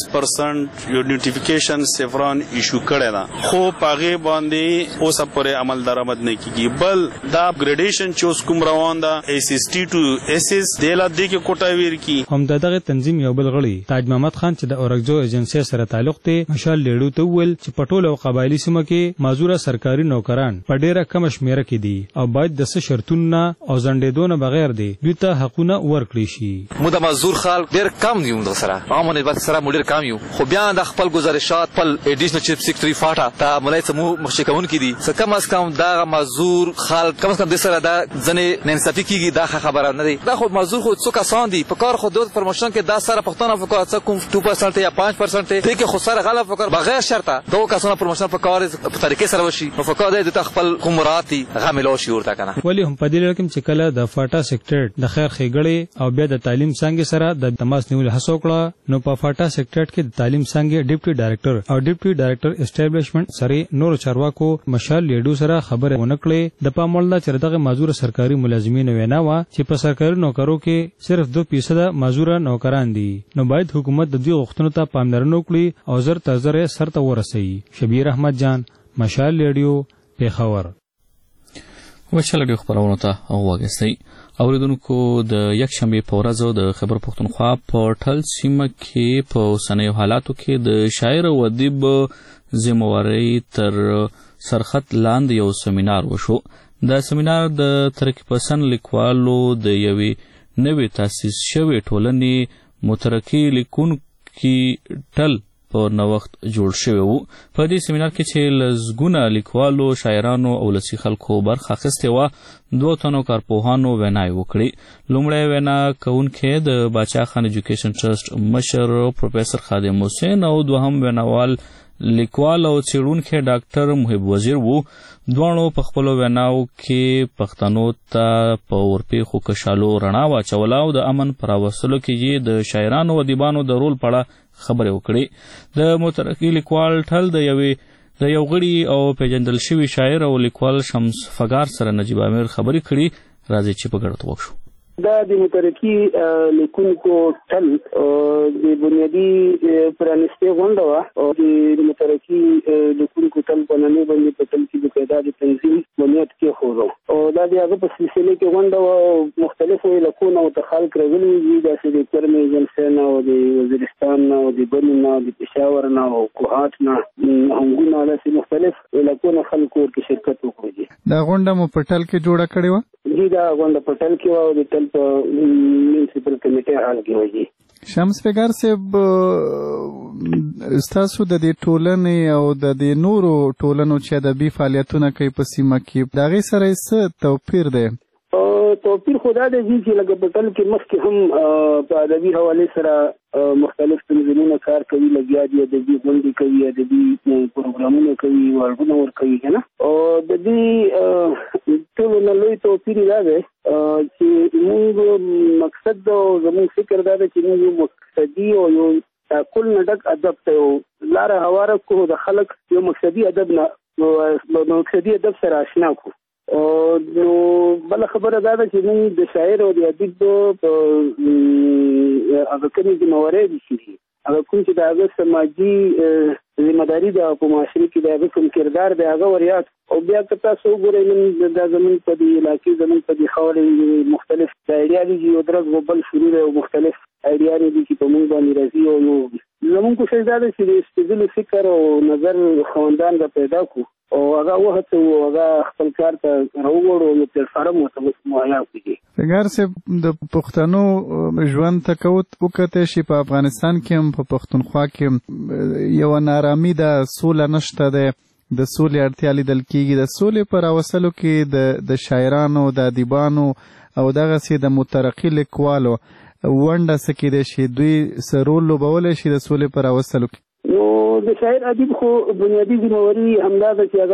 20% یو نوټیفیکیشن سفران ایشو کړی دا خو پاغه باندې اوس پرې عمل درآمد نه کیږي بل دا اپګریډیشن چې اوس کوم روان ده SST to SS د لا د کې کوټا ویر کی هم دغه تنظیم یو بل غړي تاج محمد خان چې د اورګزو ایجنسی سره تعلق دی مشال لیډو ته ویل چې پټول او قبایلی سیمه کې معذوره سرکاري نوکران په ډیره کم شمیره کې دي او باید د څه شرطونو او ځنډېدو نه بغیر دي دوی ته حقونه ورکړي شي. مو د معذور خلک ډېر کم دي موږ سره عامه نسبت سره مو ډېر کم یو خو بیا د خپل گزارشات خپل ایډیشنل چیف سیکریټري فاټا ته ملای سمو مخکې کوونکي دي څه کم از کم دا معذور خلک کم از کم د سره دا ځنې ننصافي کیږي دا خبره نه دی. دا خو معذور خو څو کسان دي په کار خو د پروموشن کې دا سره پښتون فکر څه کوم 2% یا 5% ته کې خو سره غلط فکر بغیر شرطه دوه کسانو پروموشن په کار په طریقې سره وشي نو فکر دی د خپل کومراتي غاملو شعور ولی هم په دې لړ کې چې کله د فاټا سیکریټریټ د خیر ښېګړې او بیا د تعلیم څانګې سره د تماس نیول هڅه وکړه نو په فاټا سیکریټریټ کې د تعلیم څانګې ډیپټي ډایرکټر او ډیپټي ډایرکټر اسټابلیشمنت سره نور چارواکو مشال لیډو سره خبره ونکړې د پاموړ چې دغه معذوره سرکاري ملازمینو وینا وا چې په سرکاري نوکرو کې صرف 2% معذوره نوکران دي نو باید حکومت د دې غوښتنو ته پاملرنه وکړي او زر تر زر سرته ورسوي. شبیر احمد جان مشال لیډیو پیښور. وشل ډیو خبرونه ته وګورئ. اوریدونکو د یک شنبه په ورځ د خبر پښتونخوا په ټل سیمه کې په اوسنیو حالاتو کې د شاعر او ادیب ذمہواری تر سرخط لاندې یو سیمینار وشو. دا سیمینار د ترقی پسند لیکوالو د یوې نوې تاسیس شوې ټولنې مترقی لیکونکي ټل په نوښت جوړ شوی وو. په دې سیمینار کې چې لزګونه لیکوالو شاعرانو او لسی خلکو برخه اخیستې وه 2 تنو کارپوهانو ویناوې وکړې. لومړی وینا کوونکی د باچا خان ایجوکیشن ټرست مشر پروفیسر خادم حسین او دوهم ویناوال لیکوال او څېړونکی ډاکټر محب وزیر وو. دواړو په خپلو ویناو کې پښتنو ته په ورپېښو کشالو رڼا واچوله او د امن په راوستلو کې یې د شاعرانو او ادیبانو د رول په اړه خبرې وکړې. د مترقي لیکوال ټل د یو غړي او پیژندل شوي شاعر او لیکوال شمس فګار سره نجیب امیر خبرې کړي. راځي چې په ګډه وکړو. دا د مترقي لیکونکو ټل د بنیادي پرانیستې غونډه وه او د مترقي لیکونکو ټل په نامې باندې په ټل کې د پیدا د تنظیم بنیاد کېښودو او دا د هغه په سلسله کې غونډه وه او مختلفو علاقو نه ورته خلک راغلي دي داسې د کرم ایجنسۍ نه او د وزیرستان نه او د بنو نه د پېښور نه او کوهات نه هنګونه داسې مختلف علاقو نه خلکو ورکې شرکت وکړي دي. دا غونډه مو په ټل کې جوړه کړې وه؟ جی دا غونډه په ټل کې وه او د ټل په میونسپل کمیټې حال کې وه. جی شمس فګار صاحب ستاسو د دې ټولنې او د دې نورو ټولنو چې ادبي فعالیتونه کوي په سیمه کې د هغې سره څه توپیر دی؟ توپیر خو دا دی چې لکه په ټل کې مخکې هم په ادبي حوالې سره مختلف تنظیمونه کار کوي لګیا دي ادبي غونډې کوي ادبي پروګرامونه کوي واړونه ورکوي که نه او د دې ټولو نه لوی توپیر دا دی چې موږ مقصد او زموږ فکر دا دی چې موږ مقصدي او یو تعقل نه ډک ادب ته یو لاره هواره کړو د خلک یو مقصدي ادب سره اشنا کړو. نو بله خبره دا ده چې موږ د شاعر او د ادیب په هغه کومې ذمهوارۍ دي چې هغه کوم چې د هغه سماجي ذمہداري ده په معاشره کې د هغه کوم کردار دی هغه وریاد او بیا که تاسو وګورئ نن دا زمون په دې علاقې زمون په دې خاورې مختلف ایډیالوژي او درس غوبل شروع دی او مختلف ایډیالوژي دي چې په موږ باندې راځي او نو زمون کوشش دا ده چې د استدلال فکر او نظر خواندان را پیدا کو او هغه وخت او هغه خپل کار ته راوړو یو پلیټفارم ورته مهیا کړي. فګار صاحب د پښتنو ژوند ته وکړه شي په افغانستان کې هم په پښتونخوا کې یو نارامي ده سوله نشته ده د سولې اړتیا لیدل کېږي د سولې په راوستلو کې د شاعرانو د ادیبانو او دغسې د مترقي لیکوالو ونډه څه کیدای شي دوی څه رول لوبولی شي د سولې په راوستلو کې نو د شاعر ادیب خو بنیادي ذمہواري همدا ده چې هغه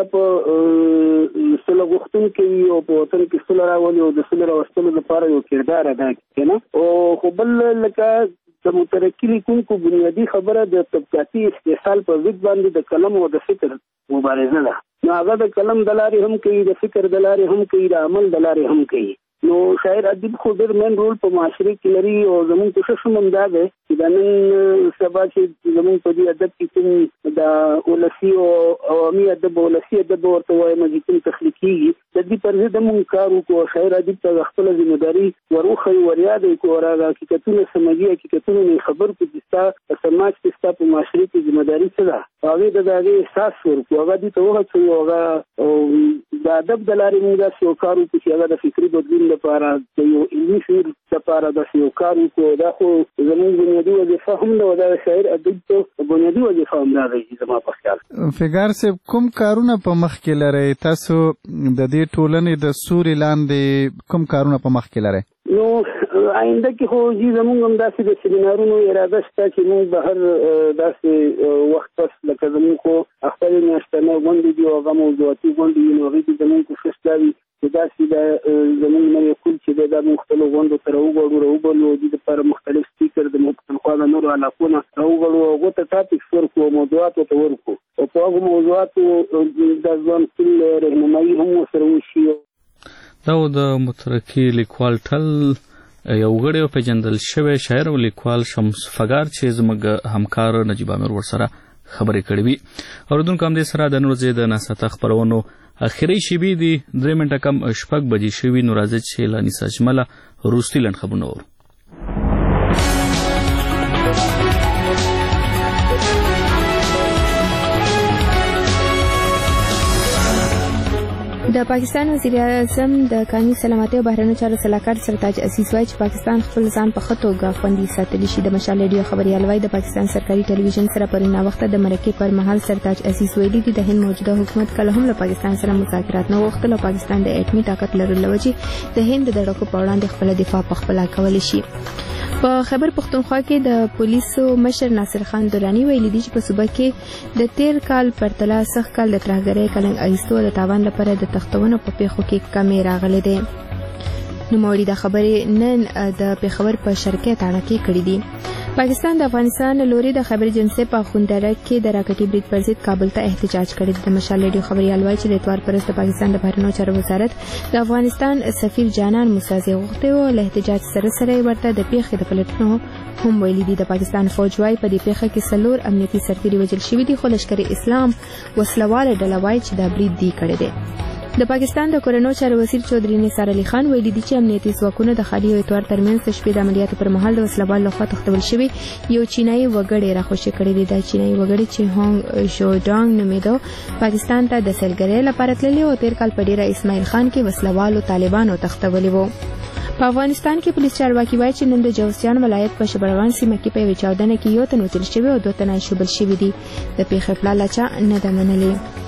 په سوله غوښتونکي وي او په وطن کې سوله راولي او د سولې راوستلو لپاره یو کردار ادا کړي نه او خو بل لکه د مترقي لیکونکو بنیادي خبره د طبقاتي استحصال په ضد باندې د قلم او د فکر مبارزه ده. نو هغه د قلم د لارې هم کوي د فکر د لارې هم کوي د عمل د لارې هم کوي. نو شاعر ادیب خو ډېر مین رول په معاشره کې لري او زموږ کوشش هم دا دی چې دا نن سبا چې زموږ په دې ادب کې کوم د ولسي او عوامي ادب ولسي ادب ورته وایم چې کوم تخلیقي د دې پر ضد موږ کار وکړو. شاعر ادیب ته خپل ذمہداري وروخی وریاد کو راغی حقیقتونه سمجي حقیقتونه خبر کو دستا سماج کې ستا په معاشره کې ذمہداري څه ده هغه د هغه احساس ورکو هغه دې ته وهڅوي هغه د ادب د لارې موږ داسې یو کار وکړو چې هغه د فکري بدلون لپاره د یو علمي فکر لپاره داسې یو کار وکړو. دا خو زموږ بنیادي وظیفه هم ده او دا شاعر ادیب ته بنیادي وظیفه هم ده زما په خیال. فګار صاحب کوم کارونه په مخ کې لرئ تاسو د دې ټولنې د سوري لاندې کوم کارونه په مخ کې لرئ؟ نو آینده کې خو زموږ هم داسې د سیمینارونو اراده شته چې موږ به هر داسې وخت پس لکه زموږ خو خپل میاشتنۍ غونډې دي او هغه موضوعاتي غونډې وي نو هغې کې زموږ کوشش دا وي چې داسې د زموږ نوی کول چې دی دا مختلفو غونډو ته راوبلو د دې لپاره مختلف سپیکر د پښتونخوا د نورو علاقو نه راوبلو او هغو ته ټاپکس ورکړو موضوعات ورته ورکړو او په هغو موضوعاتو د ځوان ټول رهنمایي هم ورسره وشي. دا د مترقي لیکوال ټل یو غړی او پیژندل شوی شاعر او لیکوال شمس فګار چې زموږ همکار نجیب عامر ورسره خبرې کړې وي. اوریدونکو همدې سره د نن ورځې د ناساته خپرونو اخري شیبې دي 3 منټه کم شپږ بجې شوي نو راځئ چې له انیسه اجمله وروستي لنډ خبرونه واورو. د پاکستان وزیر اعظم د قانوني سلامتۍ او بهرنیو چارو سلاکار سرتاج عزیز وایي چې پاکستان خپل ځان په ښه توګه خوندي ساتلی شي. د مشال ریډیو خبریال وایي د پاکستان سرکاري ټلویزیون سره پرون وخته د مرکې پر مهال سرتاج عزیز ویلي دي د هند موجوده حکومت کله هم له پاکستان سره مذاکرات نه غوښتل او پاکستان د اټومي طاقت لرلو وجې د هند د ډکو په وړاندې خپل دفاع په خپل کولی شي. په خیبر پختونخوا کې د پولیسو مشر ناصر خان درانی ویلي دي چې په صوبه کې د تیر کال پرتله سخت کال د ترهګرۍ کلنګ ایستو د تاوان لپاره د تختونو په پیښو کې کمی راغلي دي. نوموړي د خبرې نن د پیښور په شرقي تاڼه کې کړې دي. پاکستان د افغانستان لوري د خبري جنسي په خوندره کې د راکټي برید پر ضد کابل ته احتجاج کړی. د مشال ریډیو خبریال وایي چې د اتوار پرست د پاکستان د بهرنیو چارو وزارت د افغانستان سفیر جانان موسی غوښتي او له احتجاج سره ورته د پیښې د پلټنو هم ویلي دي. د پاکستان فوج وايي په دې پیښه کې 4 امنیتي سرتیري وژل شوي دي خو لشکر اسلام وسلواله ډله وایي چې دا برید دی کړی دی. د پاکستان د کورنیو چارو وزیر چودري نثار علي خان ویلي دي چې امنیتي ځواکونه د خالي او اتوار ترمنځ د شپې د عملیاتو پر مهال د وسلوال لخوا تښتول شوي یو چینایي وګړی راخوشي کړی دی. دا چینایي وګړی چې هونګ شوډانګ نومیده پاکستان ته د سیلګرۍ لپاره تللی او تیر کال په ډیره اسماعیل خان کې وسلوالو طالبانو تښتولي وو. په افغانستان کې پولیس چارواکي وایي چې نن د جوزجان ولایت په شبرغان سیمه کې په یوه چاودنه کې یو تن وژل شوی او 2 تنه شوبل شوي دي. د پیښې پړاله چا نه ده منلې.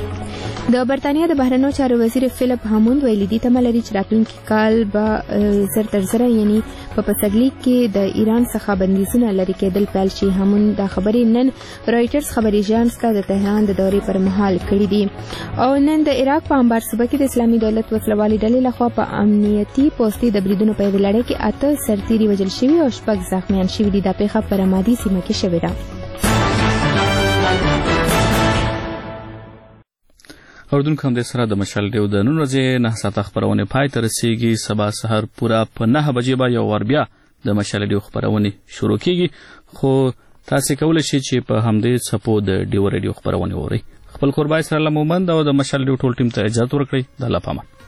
د برتانیا د بهرنیو چارو وزیر فیلپ هاموند ویلي دي تمه لري چې راتلونکي کال به زر تر زره یعنی په پسرلي کې د ایران څخه بندیزونه لرې کېدل پیل شي. هاموند دا خبرې نن رایټرز خبري اژانس ته د تهران د دورې پر مهال کړې دي. او نن د عراق په انبار صوبه کې د اسلامي دولت وسلوالي ډلې لخوا په امنیتي پوستي د بریدونو په یوه لړۍ کې 8 سرتیري وژل شوي او 6 زخمیان شوي دي. دا پیښه په رمادي سیمه کې شوې ده. اوردونکو هم د سره د مشال ریډیو د نن ورځې 9 ساعته خبرونه پای ته رسیږي. سبا سحر پورا په 9 بجې به یو ور بیا د مشال ریډیو خبرونه شروع کیږي خو تاسو کولای شئ چې په همدې څپو د ډیو ریډیو خبرونه واورئ. خپل قربای سره الله مومند او د مشال ډیو ټول ټیم ته اجازه ورکړئ. د الله پامان.